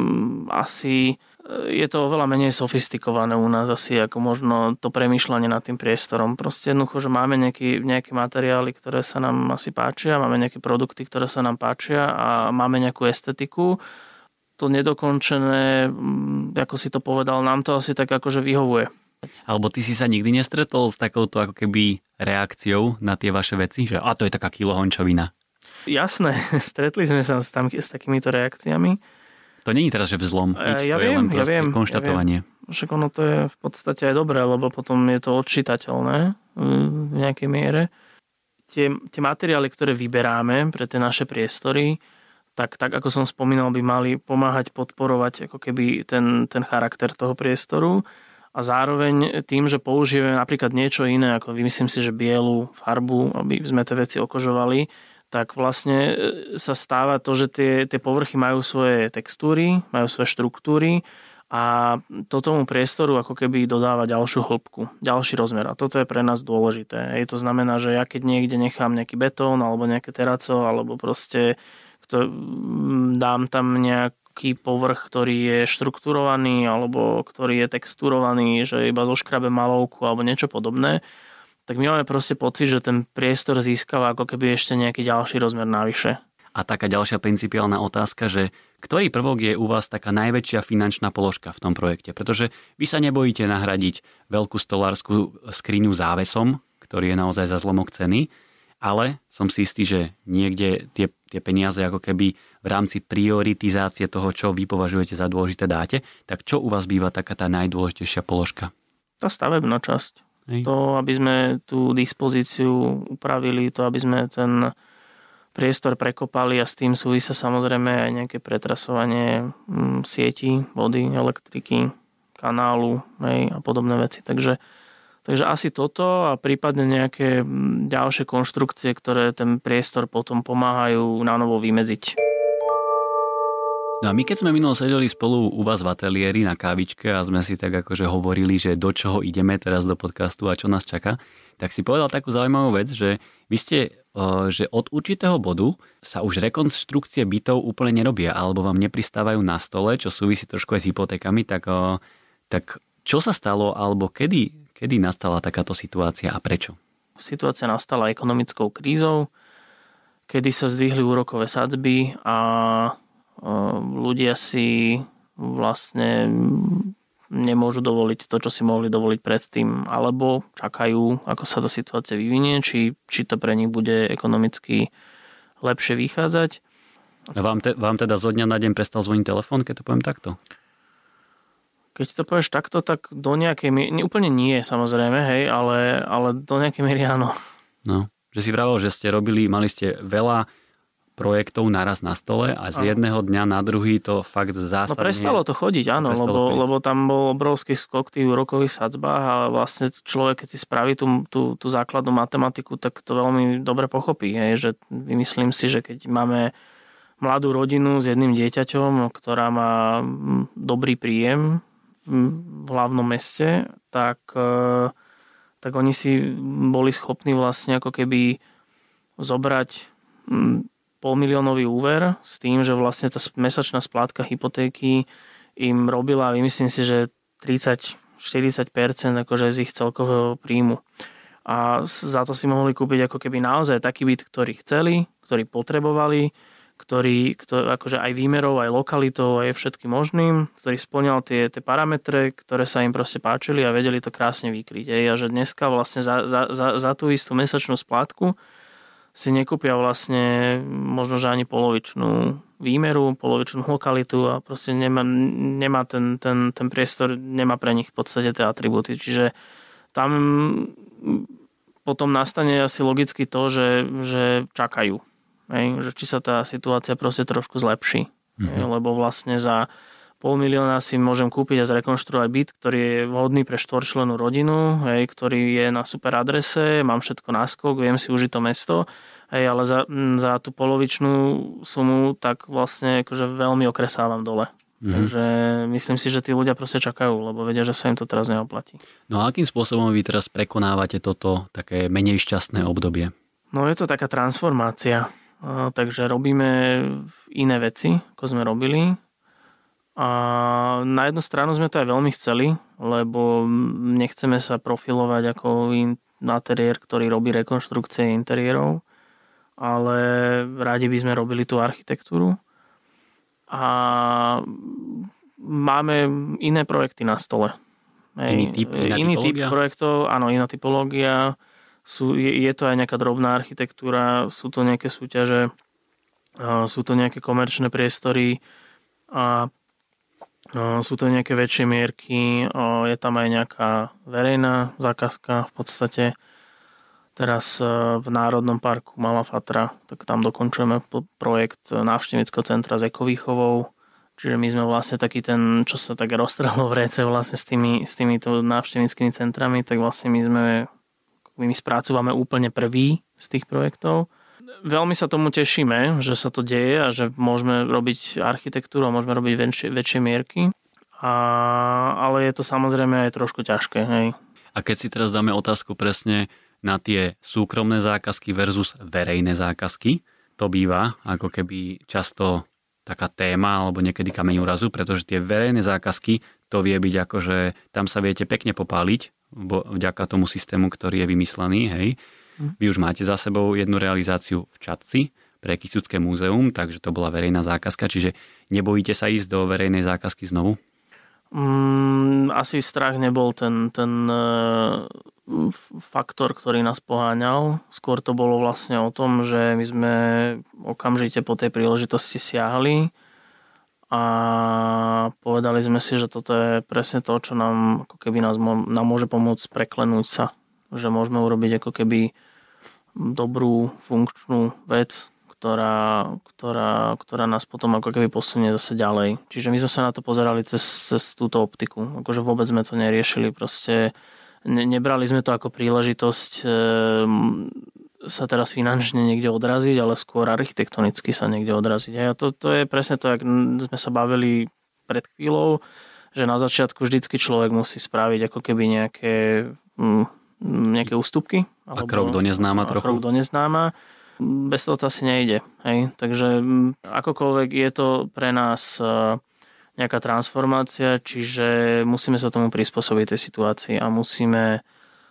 asi, je to oveľa menej sofistikované u nás asi, ako možno to premýšľanie nad tým priestorom. Proste jednoducho, že máme nejaké materiály, ktoré sa nám asi páčia, máme nejaké produkty, ktoré sa nám páčia a máme nejakú estetiku. To nedokončené, ako si to povedal, nám to asi tak akože vyhovuje. Alebo ty si sa nikdy nestretol s takouto ako keby reakciou na tie vaše veci, že to je taká kilohončovina. Jasné, stretli sme sa s takýmito reakciami. To nie je teraz, že vzlom. Ja viem, konštatovanie. Však ono to je v podstate aj dobré, lebo potom je to odčitateľné v nejakej miere. Tie materiály, ktoré vyberáme pre tie naše priestory, tak ako som spomínal, by mali pomáhať podporovať ako keby ten charakter toho priestoru a zároveň tým, že použijeme napríklad niečo iné, ako myslím si, že bielu farbu, aby sme tie veci okožovali, tak vlastne sa stáva to, že tie povrchy majú svoje textúry, majú svoje štruktúry a to tomu priestoru ako keby dodáva ďalšiu hĺbku, ďalší rozmer. A toto je pre nás dôležité. To znamená, že ja keď niekde nechám nejaký betón alebo nejaké teraco alebo proste dám tam nejaký povrch, ktorý je štrukturovaný alebo ktorý je texturovaný, že iba zoškrabe malovku alebo niečo podobné, tak my máme proste pocit, že ten priestor získava ako keby ešte nejaký ďalší rozmer navyše. A taká ďalšia principiálna otázka, že ktorý prvok je u vás taká najväčšia finančná položka v tom projekte? Pretože vy sa nebojíte nahradiť veľkú stolárskú skriňu závesom, ktorý je naozaj za zlomok ceny, ale som si istý, že niekde tie peniaze ako keby v rámci prioritizácie toho, čo vy považujete za dôležité dáte, tak čo u vás býva taká tá najdôležitejšia položka? Tá stavebná časť. To, aby sme tú dispozíciu upravili, to, aby sme ten priestor prekopali a s tým súvisia samozrejme aj nejaké pretrasovanie sietí, vody, elektriky, kanálu a podobné veci. Takže asi toto a prípadne nejaké ďalšie konštrukcie, ktoré ten priestor potom pomáhajú na novo vymedziť. No a my keď sme minulo sedeli spolu u vás v ateliéri na kávičke a sme si tak akože hovorili, že do čoho ideme teraz do podcastu a čo nás čaká, tak si povedal takú zaujímavú vec, že vy ste, že od určitého bodu sa už rekonštrukcie bytov úplne nerobia alebo vám nepristávajú na stole, čo súvisí trošku aj s hypotékami, tak čo sa stalo alebo kedy nastala takáto situácia a prečo? Situácia nastala ekonomickou krízou, kedy sa zdvihli úrokové sadzby a ľudia si vlastne nemôžu dovoliť to, čo si mohli dovoliť predtým, alebo čakajú, ako sa tá situácia vyvinie, či to pre nich bude ekonomicky lepšie vychádzať. A vám teda zo dňa na deň prestal zvoniť telefón, keď to poviem takto? Keď to povieš takto, tak do nejakej miery, úplne nie samozrejme, hej, ale do nejakej miery áno. No, že si vravel, že mali ste veľa projektov naraz na stole a z jedného dňa na druhý to fakt zásadne... No prestalo to chodiť, áno, lebo tam bol obrovský skok tých úrokových sadzbách a vlastne človek, keď si spraví tú základnú matematiku, tak to veľmi dobre pochopí. Že vymyslím si, že keď máme mladú rodinu s jedným dieťaťom, ktorá má dobrý príjem v hlavnom meste, tak oni si boli schopní vlastne ako keby zobrať 500 000 úver s tým, že vlastne tá mesačná splátka hypotéky im robila, myslím si, že 30-40% akože z ich celkového príjmu. A za to si mohli kúpiť ako keby naozaj taký byt, ktorý chceli, ktorý potrebovali, ktorý akože aj výmerov, aj lokalitou, aj všetkým možným, ktorý spĺňal tie parametre, ktoré sa im proste páčili a vedeli to krásne vykryť. A že dneska vlastne za tú istú mesačnú splátku si nekúpia vlastne možno, že ani polovičnú výmeru, polovičnú lokalitu a proste nemá ten priestor, nemá pre nich v podstate tie atribúty. Čiže tam potom nastane asi logicky to, že čakajú. Že či sa tá situácia proste trošku zlepší. Lebo vlastne za 500 000 si môžem kúpiť a zrekonštruovať byt, ktorý je vhodný pre 4-člennú rodinu, ktorý je na super adrese, mám všetko náskok, viem si užiť to mesto, ale za tú polovičnú sumu tak vlastne akože veľmi okresávam dole. Takže myslím si, že tí ľudia proste čakajú, lebo vedia, že sa im to teraz neoplatí. No a akým spôsobom vy teraz prekonávate toto také menej šťastné obdobie? No je to taká transformácia. Takže robíme iné veci, ako sme robili. A na jednu stranu sme to aj veľmi chceli, lebo nechceme sa profilovať ako ateliér, ktorý robí rekonštrukcie interiérov, ale radi by sme robili tú architektúru. A máme iné projekty na stole. Iný typ projektov, áno, iná typológia. Je to aj nejaká drobná architektúra, sú to nejaké súťaže, sú to nejaké komerčné priestory a sú to nejaké väčšie mierky, je tam aj nejaká verejná zákazka v podstate. Teraz v Národnom parku Malá Fatra, tak tam dokončujeme projekt návštevníckeho centra s ekovýchovou. Čiže my sme vlastne taký ten, čo sa tak roztrhlo v réce vlastne s týmito návštevníckymi centrami, tak vlastne my spracúvame úplne prvý z tých projektov. Veľmi sa tomu tešíme, že sa to deje a že môžeme robiť architektúru a môžeme robiť väčšie mierky. Ale je to samozrejme aj trošku ťažké. Hej. A keď si teraz dáme otázku presne na tie súkromné zákazky versus verejné zákazky, to býva ako keby často taká téma alebo niekedy kameň úrazu, pretože tie verejné zákazky, to vie byť ako, že tam sa viete pekne popáliť vďaka tomu systému, ktorý je vymyslený. Hej. Vy už máte za sebou jednu realizáciu v Čadci pre Kysucké múzeum, takže to bola verejná zákazka, čiže nebojíte sa ísť do verejnej zákazky znovu? Asi strach nebol ten faktor, ktorý nás poháňal. Skôr to bolo vlastne o tom, že my sme okamžite po tej príležitosti siahli a povedali sme si, že toto je presne to, čo nám ako keby nám môže pomôcť preklenúť sa. Že môžeme urobiť ako keby dobrú funkčnú vec, ktorá nás potom ako keby posunie zase ďalej. Čiže my zase na to pozerali cez túto optiku. Akože vôbec sme to neriešili. Proste nebrali sme to ako príležitosť sa teraz finančne niekde odraziť, ale skôr architektonicky sa niekde odraziť. A to je presne to, jak sme sa bavili pred chvíľou, že na začiatku vždycky človek musí spraviť ako keby nejaké ústupky. A krok do neznáma trochu. Krok do neznáma. Bez toho to asi nejde. Hej? Takže akokoľvek je to pre nás nejaká transformácia, čiže musíme sa tomu prispôsobiť tej situácii a musíme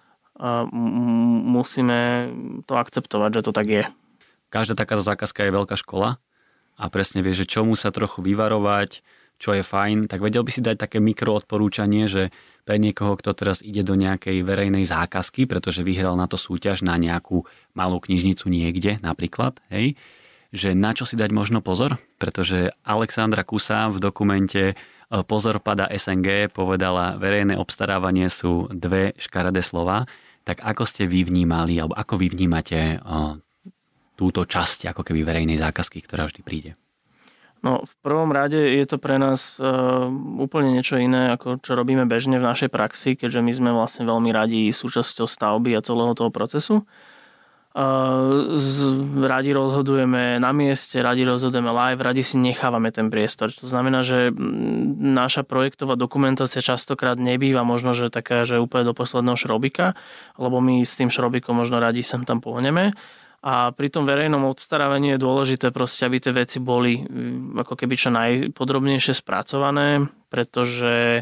to akceptovať, že to tak je. Každá takáto zákazka je veľká škola a presne vieš, že čomu sa trochu vyvarovať, čo je fajn, tak vedel by si dať také mikroodporúčanie, že pre niekoho, kto teraz ide do nejakej verejnej zákazky, pretože vyhral na to súťaž na nejakú malú knižnicu niekde napríklad, hej, že na čo si dať možno pozor, pretože Alexandra Kusa v dokumente Pozor, pada SNG povedala, verejné obstarávanie sú dve škaredé slova, tak ako ste vy vnímali, alebo ako vy vnímate túto časť ako keby verejnej zákazky, ktorá vždy príde? No, v prvom rade je to pre nás úplne niečo iné, ako čo robíme bežne v našej praxi, keďže my sme vlastne veľmi radi súčasťou stavby a celého toho procesu. Radi rozhodujeme na mieste, radi rozhodujeme live, radi si nechávame ten priestor. To znamená, že naša projektová dokumentácia častokrát nebýva možno, že taká, že úplne do posledného šrobika, lebo my s tým šrobikom možno radi sem tam pohneme. A pri tom verejnom obstarávaní je dôležité proste, aby tie veci boli ako keby čo najpodrobnejšie spracované, pretože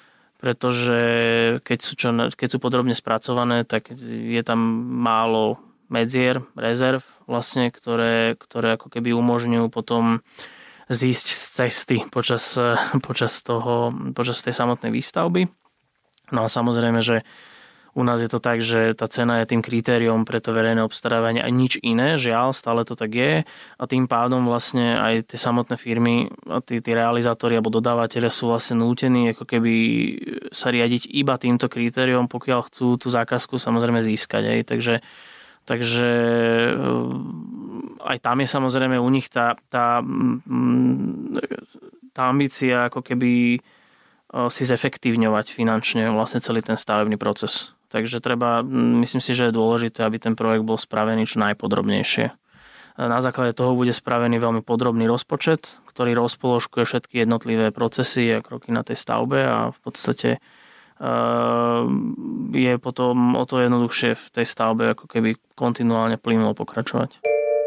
keď sú podrobne spracované, tak je tam málo medzier, rezerv vlastne, ktoré ako keby umožňujú potom zísť z cesty počas tej samotnej výstavby. No a samozrejme, že u nás je to tak, že tá cena je tým kritériom pre to verejné obstarávanie a nič iné, žiaľ, stále to tak je a tým pádom vlastne aj tie samotné firmy a tí realizátori alebo dodávateľe sú vlastne nútení ako keby sa riadiť iba týmto kritériom, pokiaľ chcú tú zákazku samozrejme získať. Takže aj tam je samozrejme u nich tá ambícia ako keby si zefektívňovať finančne vlastne celý ten stavebný proces. Takže myslím si, že je dôležité, aby ten projekt bol spravený čo najpodrobnejšie. Na základe toho bude spravený veľmi podrobný rozpočet, ktorý rozpoložkuje všetky jednotlivé procesy a kroky na tej stavbe a v podstate je potom o to jednoduchšie v tej stavbe ako keby kontinuálne plynulo pokračovať.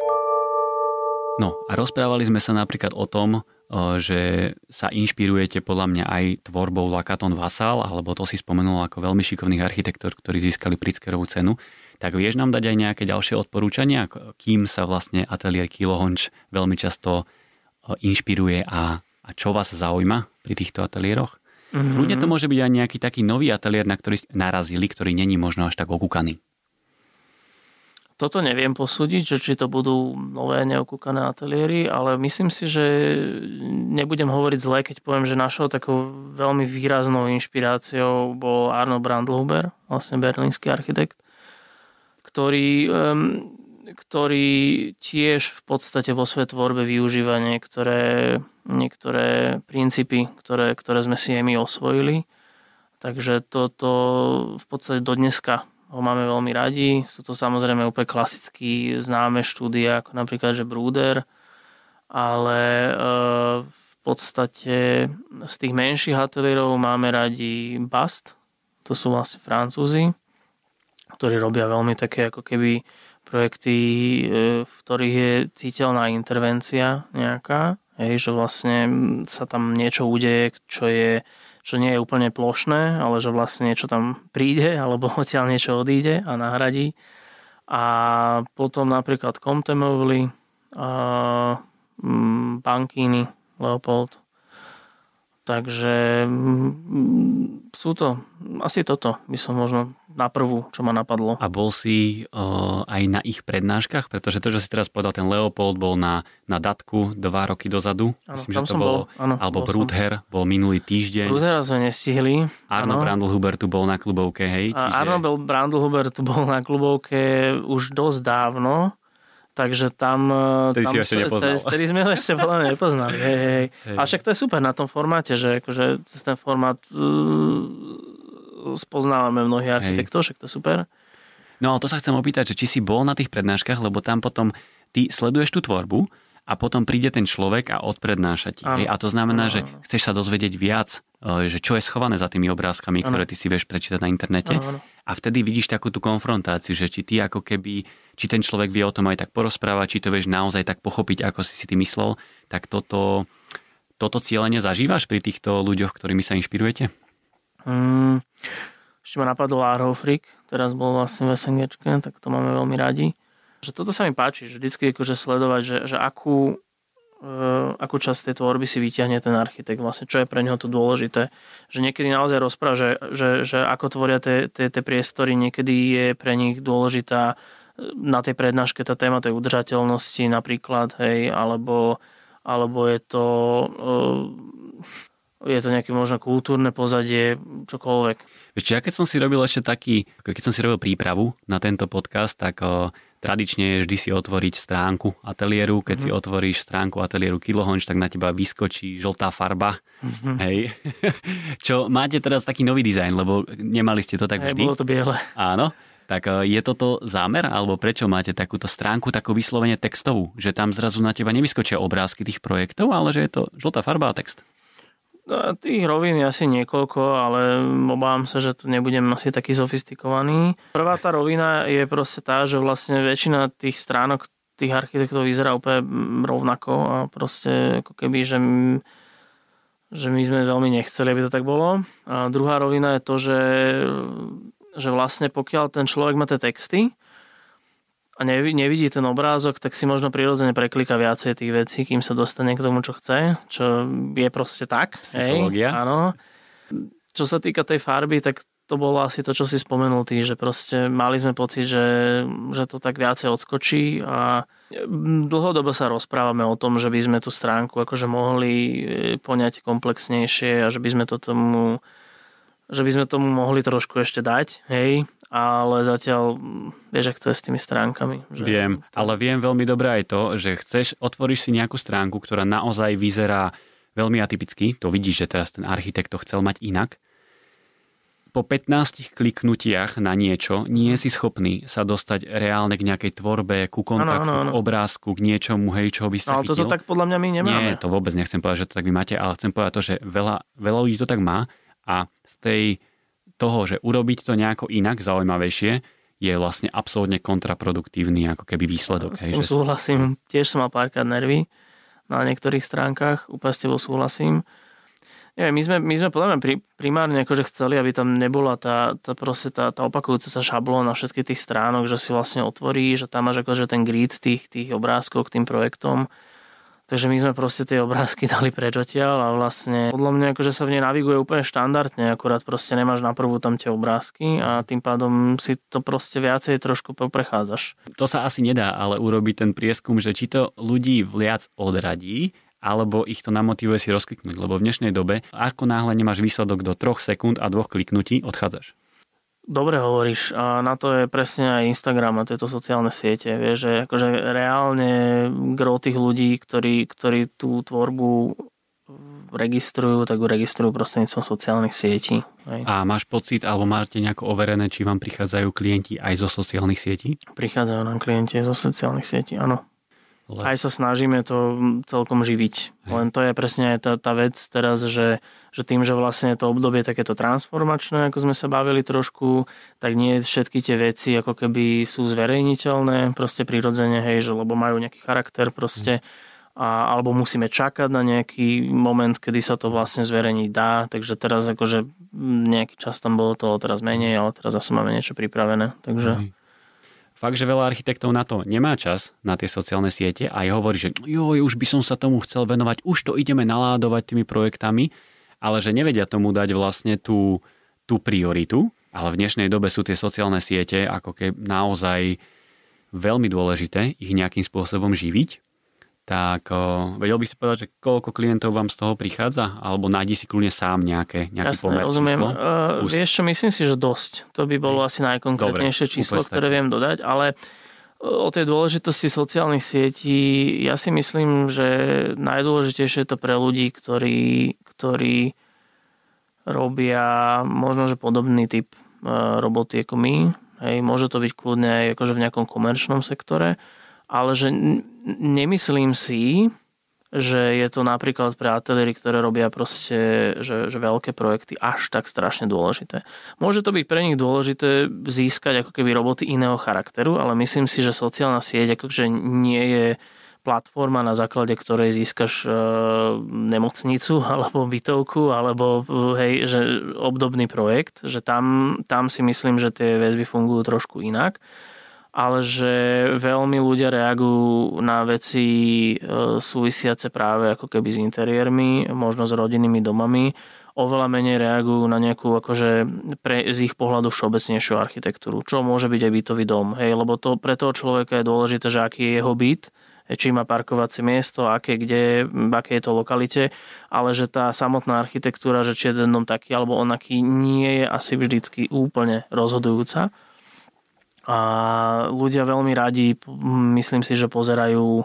No a rozprávali sme sa napríklad o tom, že sa inšpirujete podľa mňa aj tvorbou Lacaton Vassal, alebo to si spomenul ako veľmi šikovných architektov, ktorí získali Pritzkerovú cenu. Tak vieš nám dať aj nejaké ďalšie odporúčania, kým sa vlastne ateliér Kilohonč veľmi často inšpiruje a čo vás zaujíma pri týchto ateliéroch? Mm-hmm. Ľudia to môže byť aj nejaký taký nový ateliér, na ktorý narazili, ktorý není možno až tak okúkaný. Toto neviem posúdiť, že či to budú nové neokúkané ateliéry, ale myslím si, že nebudem hovoriť zle, keď poviem, že našou takou veľmi výraznou inšpiráciou bol Arno Brandlhuber, vlastne berlínsky architekt, ktorý tiež v podstate vo svojej tvorbe využíva niektoré princípy, ktoré sme si aj my osvojili. Takže toto v podstate do dneska ho máme veľmi radi. Sú to samozrejme úplne klasicky známe štúdia, ako napríklad, že Bruder, ale v podstate z tých menších ateliérov máme radi Bast, to sú vlastne Francúzi, ktorí robia veľmi také ako keby projekty, v ktorých je citeľná intervencia nejaká, že vlastne sa tam niečo udeje, čo nie je úplne plošné, ale že vlastne niečo tam príde, alebo odtiaľ niečo odíde a nahradí. A potom napríklad Comte Meuble, Pankini, Leopold. Takže sú to asi toto, by som možno na prvú, čo ma napadlo. A bol si aj na ich prednáškach? Pretože to, že si teraz povedal, ten Leopold bol na Datku 2 roky dozadu. Ano, myslím, že to bol. Alebo Brudher bol minulý týždeň. Brudhera sme nestihli. Arno Brandlhuber tu bol na klubovke, hej? Arno Brandlhuber tu bol na klubovke už dosť dávno. Takže tam Vtedy sme ho ešte podľa mňa nepoznali. Hej. A však to je super na tom formáte, že akože cez ten formát spoznávame mnohých architektov, však to je super. No ale to sa chcem opýtať, že či si bol na tých prednáškach, lebo tam potom ty sleduješ tú tvorbu a potom príde ten človek a odprednáša ti. Hej? A to znamená, že chceš sa dozvedieť viac, že čo je schované za tými obrázkami, ktoré ty si vieš prečítať na internete. A vtedy vidíš takú tú konfrontáciu, že či ty ako keby, či ten človek vie o tom aj tak porozprávať, či to vieš naozaj tak pochopiť, ako si ty myslel, tak toto cieľenie zažívaš pri týchto ľuďoch, ktorými sa inšpirujete? Ešte ma napadol Arhofrik, teraz bol vlastne v SNGčke, tak to máme veľmi radi. Že toto sa mi páči, že vždycky akože sledovať, že akú časť tej tvorby si vyťahne ten architekt, vlastne čo je pre neho to dôležité. Že niekedy naozaj rozpráva, že ako tvoria tie priestory, niekedy je pre nich dôležitá na tej prednáške tá téma tej udržateľnosti napríklad, hej, alebo je to nejaké možno kultúrne pozadie, čokoľvek. Vieš, ja keď som si robil prípravu na tento podcast, tak tradične je vždy si otvoriť stránku ateliéru. Keď si otvoríš stránku ateliéru Kilohonč, tak na teba vyskočí žltá farba. Hej. Čo máte teraz taký nový dizajn, lebo nemali ste to tak vždy. Bolo to biele. Áno. Tak je toto zámer, alebo prečo máte takúto stránku, takú vyslovene textovú? Že tam zrazu na teba nevyskočia obrázky tých projektov, ale že je to žltá farba a text? Tých rovín je asi niekoľko, ale obávam sa, že to nebudem asi taký sofistikovaný. Prvá tá rovina je proste tá, že vlastne väčšina tých stránok tých architektov vyzerá úplne rovnako a proste ako keby, že my sme veľmi nechceli, aby to tak bolo. A druhá rovina je to, že vlastne pokiaľ ten človek má tie texty a nevidí ten obrázok, tak si možno prirodzene preklika viacej tých vecí, kým sa dostane k tomu, čo chce, čo je proste tak. Psychológia. Áno. Čo sa týka tej farby, tak to bolo asi to, čo si spomenul ty, že proste mali sme pocit, že to tak viacej odskočí a dlhodobo sa rozprávame o tom, že by sme tú stránku akože mohli poňať komplexnejšie a že by sme tomu mohli trošku ešte dať, hej, ale zatiaľ vieš, ak to je s tými stránkami. Že viem, ale viem veľmi dobre aj to, že otvoríš si nejakú stránku, ktorá naozaj vyzerá veľmi atypicky, to vidíš, že teraz ten architekt to chcel mať inak. Po 15 kliknutiach na niečo nie si schopný sa dostať reálne k nejakej tvorbe, ku kontaktu, k obrázku, k niečomu, hej, čoho by sa chytil. Ale toto tak podľa mňa my nemáme. Nie, to vôbec nechcem povedať, že to tak vy máte, ale chcem povedať to, že veľa ľudí to tak má a z toho, že urobiť to nejako inak, zaujímavejšie, je vlastne absolútne kontraproduktívny ako keby výsledok. Súhlasím, tiež som mal párkrát nervy na niektorých stránkach, úplne s tebou súhlasím. My sme podľa mňa primárne akože chceli, aby tam nebola tá opakujúca sa šablóna všetkých tých stránok, že si vlastne otvoríš, že tam máš akože ten grid tých obrázkov k tým projektom. Takže my sme proste tie obrázky dali preč odtiaľ a vlastne podľa mňa akože sa v nej naviguje úplne štandardne, akurát proste nemáš na prvú tam tie obrázky a tým pádom si to proste viacej trošku prechádzaš. To sa asi nedá ale urobiť ten prieskum, že či to ľudí viac odradí, alebo ich to namotivuje si rozkliknúť, lebo v dnešnej dobe, ako náhle nemáš výsledok do 3 sekúnd a 2 kliknutí, odchádzaš. Dobre hovoríš a na to je presne aj Instagram a tieto sociálne siete. Vieš, že akože reálne gro tých ľudí, ktorí tú tvorbu registrujú, tak ju registrujú prostredníctvom sociálnych sietí. Hej. A máš pocit, alebo máte nejako overené, či vám prichádzajú klienti aj zo sociálnych sietí? Prichádzajú nám klienti zo sociálnych sietí, áno. Aj sa snažíme to celkom živiť. Len to je presne aj tá vec teraz, že tým, že vlastne to obdobie takéto transformačné, ako sme sa bavili trošku, tak nie všetky tie veci ako keby sú zverejniteľné, proste prirodzene, hej, že lebo majú nejaký charakter proste, alebo musíme čakať na nejaký moment, kedy sa to vlastne zverejniť dá, takže teraz akože nejaký čas tam bolo toho teraz menej, ale teraz zase máme niečo pripravené, takže... Fakt, že veľa architektov na to nemá čas, na tie sociálne siete a hovorí, že už by som sa tomu chcel venovať, už to ideme naládovať tými projektami, ale že nevedia tomu dať vlastne tú prioritu, ale v dnešnej dobe sú tie sociálne siete ako keby naozaj veľmi dôležité ich nejakým spôsobom živiť. Tak vedel by si povedať, že koľko klientov vám z toho prichádza? Alebo nájdi si kľudne sám nejaký pomer rozumiem. Vieš čo, myslím si, že dosť. To by bolo asi najkonkrétnejšie číslo, ktoré viem dodať, ale o tej dôležitosti sociálnych sietí ja si myslím, že najdôležitejšie je to pre ľudí, ktorí robia možno, že podobný typ roboty ako my. Hej, môže to byť kľudne aj akože v nejakom komerčnom sektore, ale že nemyslím si, že je to napríklad pre ateliéry, ktoré robia proste, že veľké projekty až tak strašne dôležité. Môže to byť pre nich dôležité získať ako keby roboty iného charakteru, ale myslím si, že sociálna sieť akože nie je platforma, na základe ktorej získaš nemocnicu alebo bytovku alebo hej, že obdobný projekt, že tam si myslím, že tie väzby fungujú trošku inak. Ale že veľmi ľudia reagujú na veci súvisiace práve ako keby s interiérmi, možno s rodinnými domami, oveľa menej reagujú na nejakú akože z ich pohľadu všeobecnejšiu architektúru, čo môže byť aj bytový dom. Hej, lebo to pre toho človeka je dôležité, že aký je jeho byt, či má parkovacie miesto, aké, kde, v akej je to lokalite, ale že tá samotná architektúra, že či je ten dom taký alebo onaký, nie je asi vždycky úplne rozhodujúca. A ľudia veľmi radi, myslím si, že pozerajú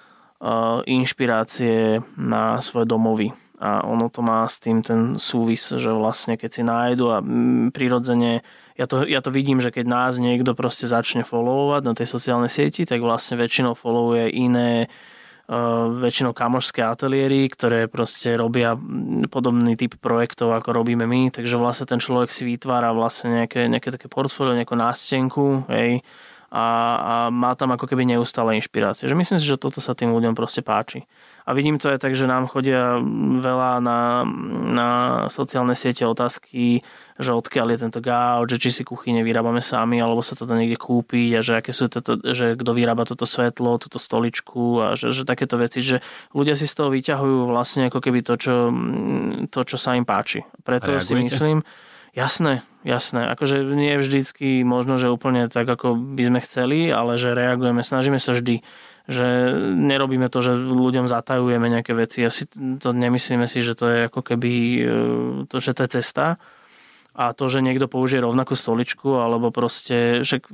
inšpirácie na svoje domovy. A ono to má s tým ten súvis, že vlastne keď si nájdu a prirodzene, ja to vidím, že keď nás niekto proste začne followovať na tej sociálnej sieti, tak vlastne väčšinou followuje iné väčšinou kamošské ateliéry, ktoré proste robia podobný typ projektov, ako robíme my, takže vlastne ten človek si vytvára vlastne nejaké také portfólio, nejakú nástenku, hej, a má tam ako keby neustále inšpirácie. Že myslím si, že toto sa tým ľuďom proste páči. A vidím to aj tak, že nám chodia veľa na sociálne siete otázky, že odkiaľ je tento gauč, že či si kuchyne vyrábame sami, alebo sa to dá niekde kúpiť a že aké sú že kto vyrába toto svetlo, túto stoličku a že takéto veci, že ľudia si z toho vyťahujú vlastne ako keby to, čo sa im páči. Preto si myslím, jasné, akože nie vždycky možno, že úplne tak, ako by sme chceli, ale že reagujeme, snažíme sa vždy, že nerobíme to, že ľuďom zatajujeme nejaké veci. Nemyslíme si, že to je ako keby že to je cesta. A to, že niekto použije rovnakú stoličku alebo proste že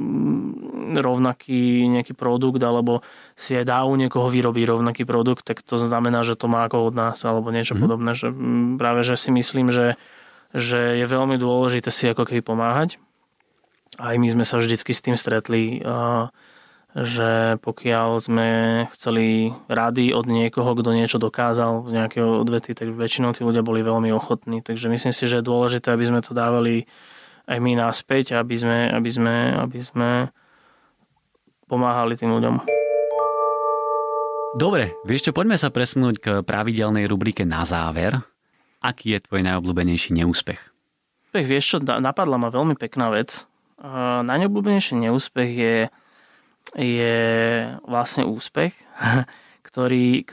rovnaký nejaký produkt alebo si aj dá u niekoho vyrobiť rovnaký produkt, tak to znamená, že to má ako od nás alebo niečo podobné. Že práve, že si myslím, že je veľmi dôležité si ako keby pomáhať. Aj my sme sa vždycky s tým stretli, že pokiaľ sme chceli rady od niekoho, kto niečo dokázal z nejakého odvety, tak väčšinou tí ľudia boli veľmi ochotní. Takže myslím si, že je dôležité, aby sme to dávali aj my naspäť, aby sme pomáhali tým ľuďom. Dobre, vieš čo, poďme sa presunúť k pravidelnej rubrike Na záver. Aký je tvoj najobľúbenejší neúspech? Vieš čo, napadla ma veľmi pekná vec. Najobľúbenejší neúspech je vlastne úspech, ktorý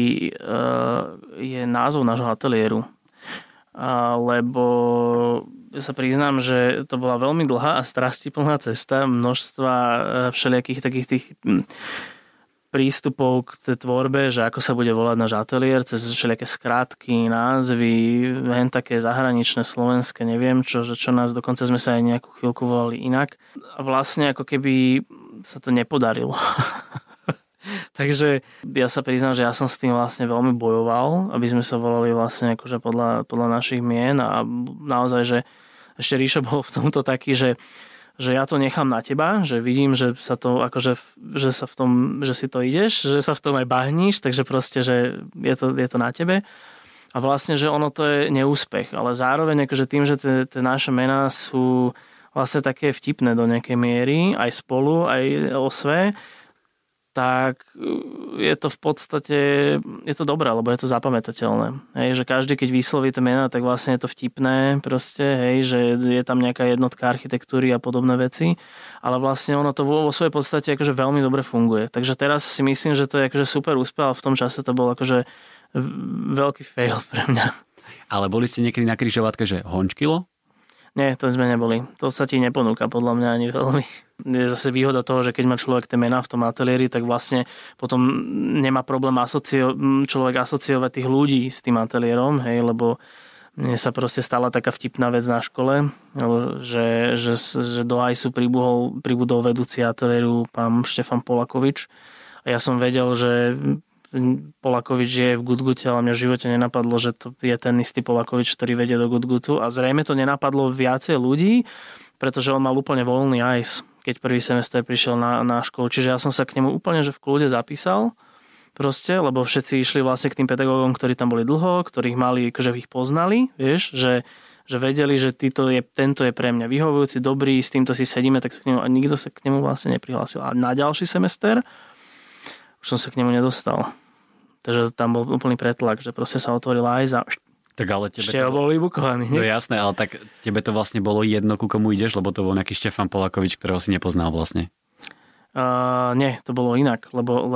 je názov nášho ateliéru. Lebo ja sa priznám, že to bola veľmi dlhá a strastiplná cesta, množstva všelijakých takých tých prístupov k tej tvorbe, že ako sa bude volať náš ateliér, cez všelijaké skrátky, názvy, len také zahraničné, slovenské, neviem čo nás, dokonca sme sa aj nejakú chvíľku volali inak. A vlastne ako keby sa to nepodarilo. Takže ja sa priznám, že ja som s tým vlastne veľmi bojoval, aby sme sa volali vlastne akože podľa našich mien a naozaj, že ešte Ríšo bol v tomto taký, že ja to nechám na teba, že vidím, že sa to akože, že sa v tom, že si to ideš, že sa v tom aj bahníš, takže proste, že je to na tebe. A vlastne, že ono to je neúspech, ale zároveň akože tým, že tie naše mená sú vlastne také vtipné do nejakej miery, aj spolu, aj o sve, tak je to v podstate, je to dobré, lebo je to zapamätateľné. Hej, že každý, keď vysloví to mená, tak vlastne je to vtipné proste, hej, že je tam nejaká jednotka architektúry a podobné veci, ale vlastne ono to vo svojej podstate akože veľmi dobre funguje. Takže teraz si myslím, že to je akože super úspech, ale v tom čase to bol akože veľký fail pre mňa. Ale boli ste niekedy na križovatke, že hončkilo? Nie, to sme neboli. To sa ti neponúka podľa mňa ani veľmi. Je zase výhoda toho, že keď má človek tie mená v tom ateliéri, tak vlastne potom nemá problém človek asociovať tých ľudí s tým ateliérom, hej, lebo mne sa proste stala taká vtipná vec na škole, že do AISu pribudol vedúci ateliéru pán Štefan Polakovič a ja som vedel, že Polakovič je v Gutgute, ale mňa v živote nenapadlo, že to je ten istý Polakovič, ktorý vedie do Gutgutu a zrejme to nenapadlo viacej ľudí, pretože on mal úplne voľný ICE, keď prvý semester prišiel na školu. Čiže ja som sa k nemu úplne že v kľude zapísal, proste, lebo všetci išli vlastne k tým pedagógom, ktorí tam boli dlho, ktorých mali, akože ich poznali, vieš, že vedeli, že tento je pre mňa vyhovujúci, dobrý, s týmto si sedíme, tak sa k nemu, a nikto sa k nemu vlastne neprihlásil. A na ďalší semester už som sa k nemu nedostal. Takže tam bol úplný pretlak, že proste sa otvoril ICE a tak ale tebe ešte bol vybukovaný. No jasné, ale tak tebe to vlastne bolo jedno, ku komu ideš, lebo to bol nejaký Štefan Polákovič, ktorého si nepoznal vlastne. Nie, to bolo inak, lebo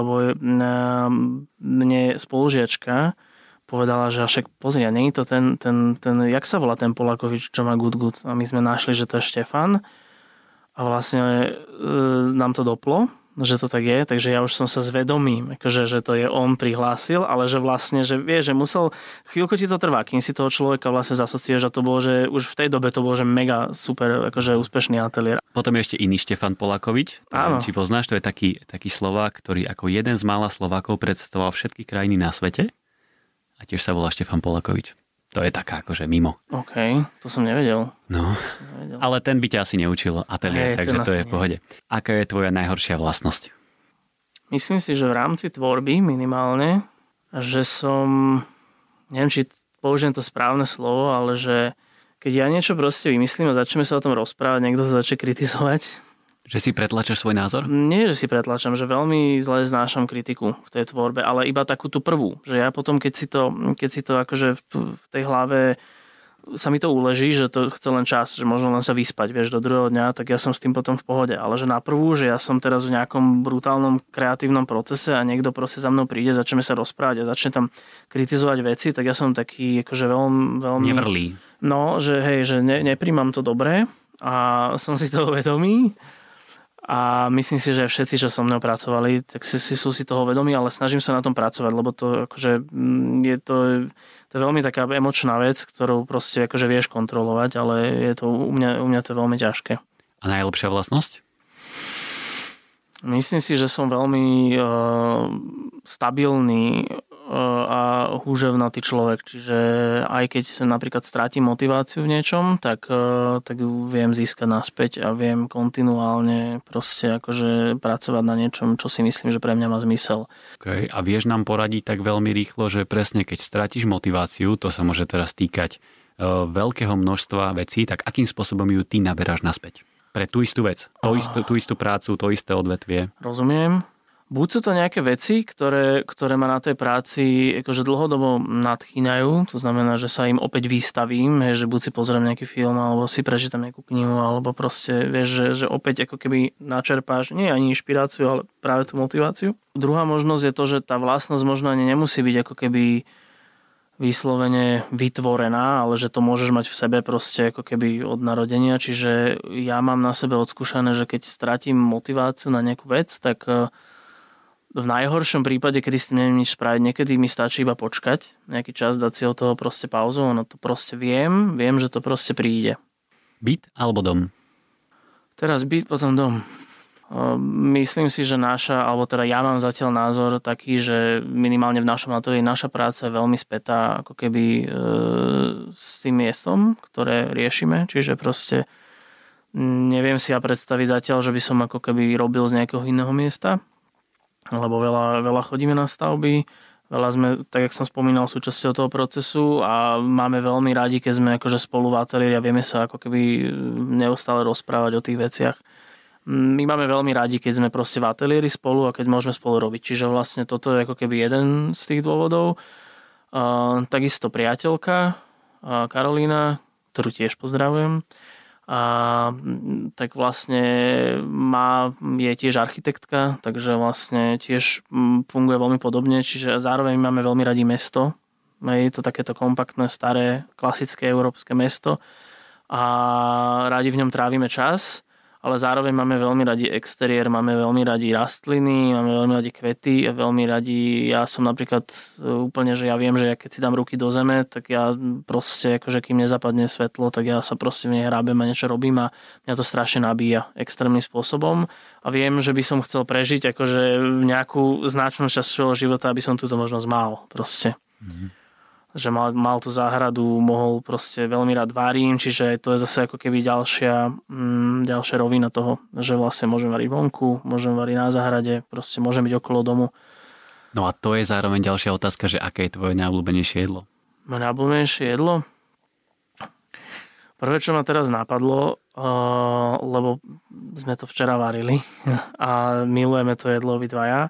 mne spolužiačka povedala, že však pozri, a nie je to ten, jak sa volá ten Polákovič, čo má good. A my sme našli, že to je Štefan a vlastne nám to doplo, že to tak je, takže ja už som sa zvedomím, akože, že to je on prihlásil, ale že vlastne, že vie, že musel, chvíľku ti to trvá, kým si toho človeka vlastne zasociuješ a to bolo, že už v tej dobe to bolo, že mega super, akože úspešný ateliér. Potom je ešte iný Štefan Polákovič, či poznáš, to je taký Slovák, ktorý ako jeden z mála Slovákov predstavoval všetky krajiny na svete a tiež sa volá Štefan Polákovič. To je taká akože mimo. OK, to som nevedel. No, ale ten by ťa asi neučil ateliér, takže to je v pohode. Aká je tvoja najhoršia vlastnosť? Myslím si, že v rámci tvorby minimálne, že som, neviem, či použijem to správne slovo, ale že keď ja niečo proste vymyslím a začneme sa o tom rozprávať, niekto sa začne kritizovať. Že si pretlačaš svoj názor? Nie, že si pretlačam, že veľmi zle znášam kritiku v tej tvorbe, ale iba takú tú prvú. Že ja potom, keď si to akože v tej hlave sa mi to uleží, že to chce len čas, že možno len sa vyspať, vieš, do druhého dňa, tak ja som s tým potom v pohode. Ale že na prvú, že ja som teraz v nejakom brutálnom kreatívnom procese a niekto proste za mnou príde, začneme sa rozprávať a začne tam kritizovať veci, tak ja som taký akože veľmi... Nevrlý. No, že hej, že nepríjmam to dobre a som si toho vedomý. A myslím si, že všetci, čo so mnou pracovali, tak sú si toho vedomí, ale snažím sa na tom pracovať, lebo to akože je to veľmi taká emočná vec, ktorú proste akože vieš kontrolovať, ale je to u mňa to je veľmi ťažké. A najlepšia vlastnosť? Myslím si, že som veľmi stabilný a húževnatý človek, čiže aj keď sa napríklad strátim motiváciu v niečom, tak ju viem získať naspäť a viem kontinuálne proste akože pracovať na niečom, čo si myslím, že pre mňa má zmysel. Okay. A vieš nám poradiť tak veľmi rýchlo, že presne keď strátiš motiváciu, to sa môže teraz týkať veľkého množstva vecí, tak akým spôsobom ju ty naberáš naspäť? Pre tú istú vec, tú istú prácu, to isté odvetvie. Rozumiem. Buď sú to nejaké veci, ktoré ma na tej práci akože dlhodobo nadchýňajú, to znamená, že sa im opäť vystavím, že buď si pozriem nejaký film, alebo si prečítam nejakú knihu, alebo proste, vieš, že opäť ako keby načerpáš, nie ani inšpiráciu, ale práve tú motiváciu. Druhá možnosť je to, že tá vlastnosť možno ani nemusí byť ako keby vyslovene vytvorená, ale že to môžeš mať v sebe proste ako keby od narodenia, čiže ja mám na sebe odskúšané, že keď stratím motiváciu na nejakú vec, tak v najhoršom prípade, kedy s tým neviem nič spraviť, niekedy mi stačí iba počkať nejaký čas, dať si od toho proste pauzu, ono to proste viem, že to proste príde. Byt alebo dom? Teraz byt, potom dom. Myslím si, že ja mám zatiaľ názor taký, že minimálne v našom ateliéri naša práca je veľmi spätá ako keby s tým miestom, ktoré riešime, čiže proste neviem si ja predstaviť zatiaľ, že by som ako keby robil z nejakého iného miesta, lebo veľa chodíme na stavby, veľa sme, tak jak som spomínal, súčasťou toho procesu a máme veľmi radi, keď sme akože spolu v ateliéri a vieme sa ako keby neustále rozprávať o tých veciach. My máme veľmi radi, keď sme proste v ateliéri spolu a keď môžeme spolu robiť. Čiže vlastne toto je ako keby jeden z tých dôvodov. Takisto priateľka Karolína, ktorú tiež pozdravujem. A tak vlastne je tiež architektka, takže vlastne tiež funguje veľmi podobne, čiže zároveň máme veľmi radi mesto. Je to takéto kompaktné, staré, klasické európske mesto a radi v ňom trávime čas, ale zároveň máme veľmi radi exteriér, máme veľmi radi rastliny, máme veľmi radi kvety a veľmi radi, ja som napríklad úplne, že ja viem, že ja keď si dám ruky do zeme, tak ja proste, akože kým nezapadne svetlo, tak ja sa proste v nej hrábem a niečo robím a mňa to strašne nabíja extrémnym spôsobom a viem, že by som chcel prežiť akože nejakú značnú časť svojho života, aby som túto možnosť mal proste. že mal tú záhradu, mohol proste veľmi rád varím, čiže to je zase ako keby ďalšia rovina toho, že vlastne môžem variť vonku, môžem variť na záhrade, proste môžem byť okolo domu. No a to je zároveň ďalšia otázka, že aké je tvoje najobľúbenejšie jedlo? Moje najobľúbenejšie jedlo? Prvé, čo ma teraz napadlo, lebo sme to včera varili a milujeme to jedlo obidvaja,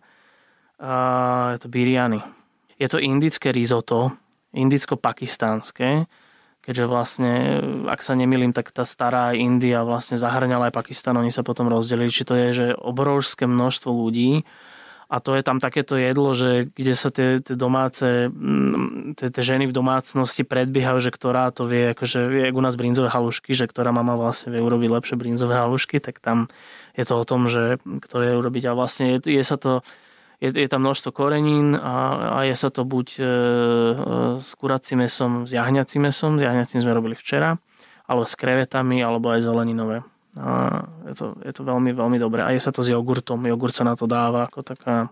je to biryani. Je to indické risotto, indicko-pakistánske, keďže vlastne, ak sa nemýlim, tak tá stará India vlastne zahrňala aj Pakistan, oni sa potom rozdelili, či to je, že obrovské množstvo ľudí. A to je tam takéto jedlo, že kde sa tie domáce, tie ženy v domácnosti predbiehajú, že ktorá to vie, akože vie, u nás brinzové halušky, že ktorá mama vlastne vie urobiť lepšie brinzové halušky, tak tam je to o tom, že kto vie urobiť. A vlastne je tam množstvo korenín a je sa to buď s kuracím mesom, s jahňacím mesom, s jahňacím sme robili včera, alebo s krevetami, alebo aj zeleninové. A je to veľmi, veľmi dobré. A je sa to s jogurtom. Jogurt sa na to dáva ako taká...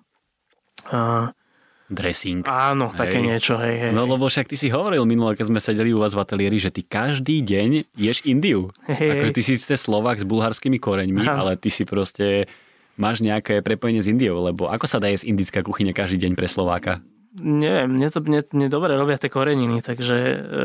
dressing. Áno, také niečo. Hej. No lebo však ty si hovoril minule, keď sme sedeli u vás v ateliéri, že ty každý deň ješ Indiu. Akože ty si Slovák s bulharskými koreňmi, ale ty si proste máš nejaké prepojenie s Indiou, lebo ako sa dá jesť indická kuchyňa každý deň pre Slováka? Neviem, mne dobre robia tie koreniny, takže...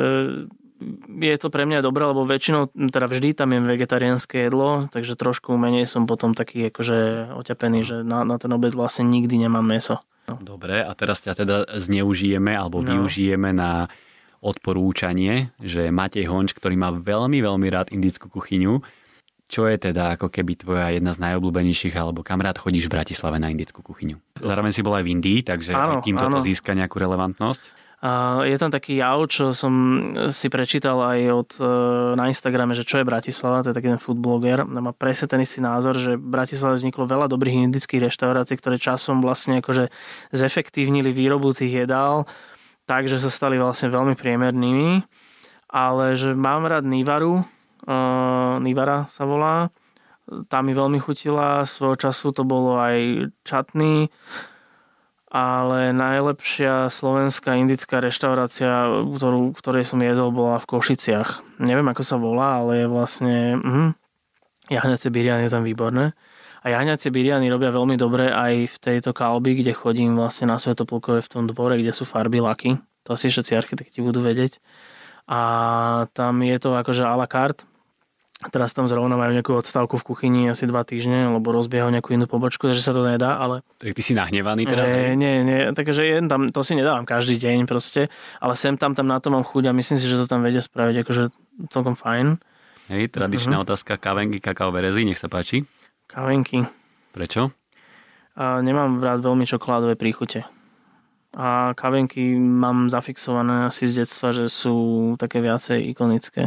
je to pre mňa dobré, lebo väčšinou, teda vždy tam je vegetariánske jedlo, takže trošku menej som potom taký akože oťapený, že na ten obed vlastne nikdy nemám mäso. No. Dobre, a teraz ťa teda zneužijeme alebo využijeme na odporúčanie, že Matej Honč, ktorý má veľmi, veľmi rád indickú kuchyňu, čo je teda ako keby tvoja jedna z najobľúbenejších, alebo kam rád chodíš v Bratislave na indickú kuchyňu? Zároveň si bol aj v Indii, takže aj týmto to získa nejakú relevantnosť. Je tam taký jav, čo som si prečítal aj na Instagrame, že čo je Bratislava, to je taký ten food blogger, má presne ten istý názor, že v Bratislave vzniklo veľa dobrých indických reštaurácií, ktoré časom vlastne akože zefektívnili výrobu tých jedál, takže sa stali vlastne veľmi priemernými, ale že mám rád Nivaru, Nivara sa volá, tá mi veľmi chutila, svojho času to bolo aj chutney, ale najlepšia slovenská indická reštaurácia, ktorej som jedol, bola v Košiciach. Neviem, ako sa volá, ale je vlastne... jahňacie biryani je tam výborné. A jahňacie biryani robia veľmi dobre aj v tejto kalbi, kde chodím vlastne na Svätoplukovej v tom dvore, kde sú farby, laky. To asi všetci architekti budú vedieť. A tam je to akože à la carte. Teraz tam zrovna majú nejakú odstávku v kuchyni asi 2 týždne, lebo rozbiehajú nejakú inú pobočku, takže sa to nedá, ale... Tak ty si nahnevaný teraz? Nie, takže tam, to si nedávam každý deň proste, ale sem tam na to mám chuť a myslím si, že to tam vedia spraviť akože celkom fajn. Hej, tradičná otázka, kavenky, kakaové rezy, nech sa páči. Kavenky. Prečo? Nemám rád veľmi čokoládové príchute. A kavenky mám zafixované asi z detstva, že sú také viacej ikonické.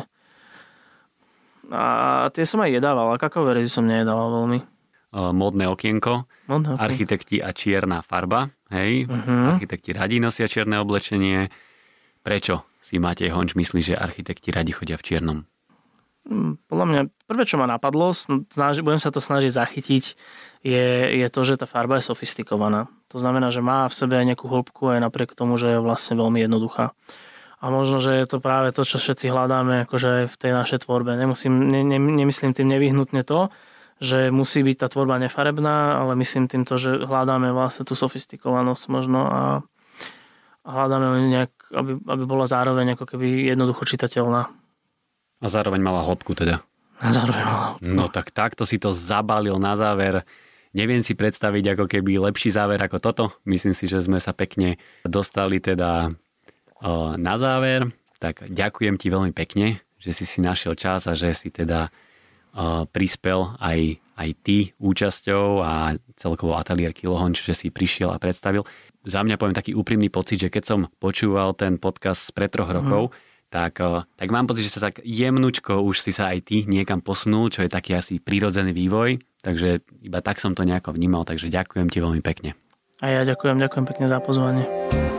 A tie som aj jedával, a kakaové rezy som nejedával veľmi. Módne okienko, architekti a čierna farba, hej, architekti radi nosia čierne oblečenie. Prečo si Matej Honč myslí, že architekti radi chodia v čiernom? Podľa mňa prvé, čo ma napadlo, budem sa to snažiť zachytiť, je to, že tá farba je sofistikovaná. To znamená, že má v sebe aj nejakú hĺbku, aj napriek tomu, že je vlastne veľmi jednoduchá. A možno, že je to práve to, čo všetci hľadáme akože v tej našej tvorbe. Nemyslím tým nevyhnutne to, že musí byť tá tvorba nefarebná, ale myslím tým to, že hľadáme vlastne tú sofistikovanosť možno a hľadáme nejak, aby bola zároveň ako keby jednoducho čitateľná. A zároveň mala hĺbku teda. No tak takto si to zabalil na záver. Neviem si predstaviť ako keby lepší záver ako toto. Myslím si, že sme sa pekne dostali teda na záver. Tak ďakujem ti veľmi pekne, že si našiel čas a že si teda prispel aj ty účasťou a celkovo ateliér Kilohonč, že si prišiel a predstavil. Za mňa poviem taký úprimný pocit, že keď som počúval ten podcast spred 3 rokov, tak mám pocit, že sa tak jemnučko už si sa aj ty niekam posunul, čo je taký asi prirodzený vývoj. Takže iba tak som to nejako vnímal, takže ďakujem ti veľmi pekne. A ja ďakujem pekne za pozvanie.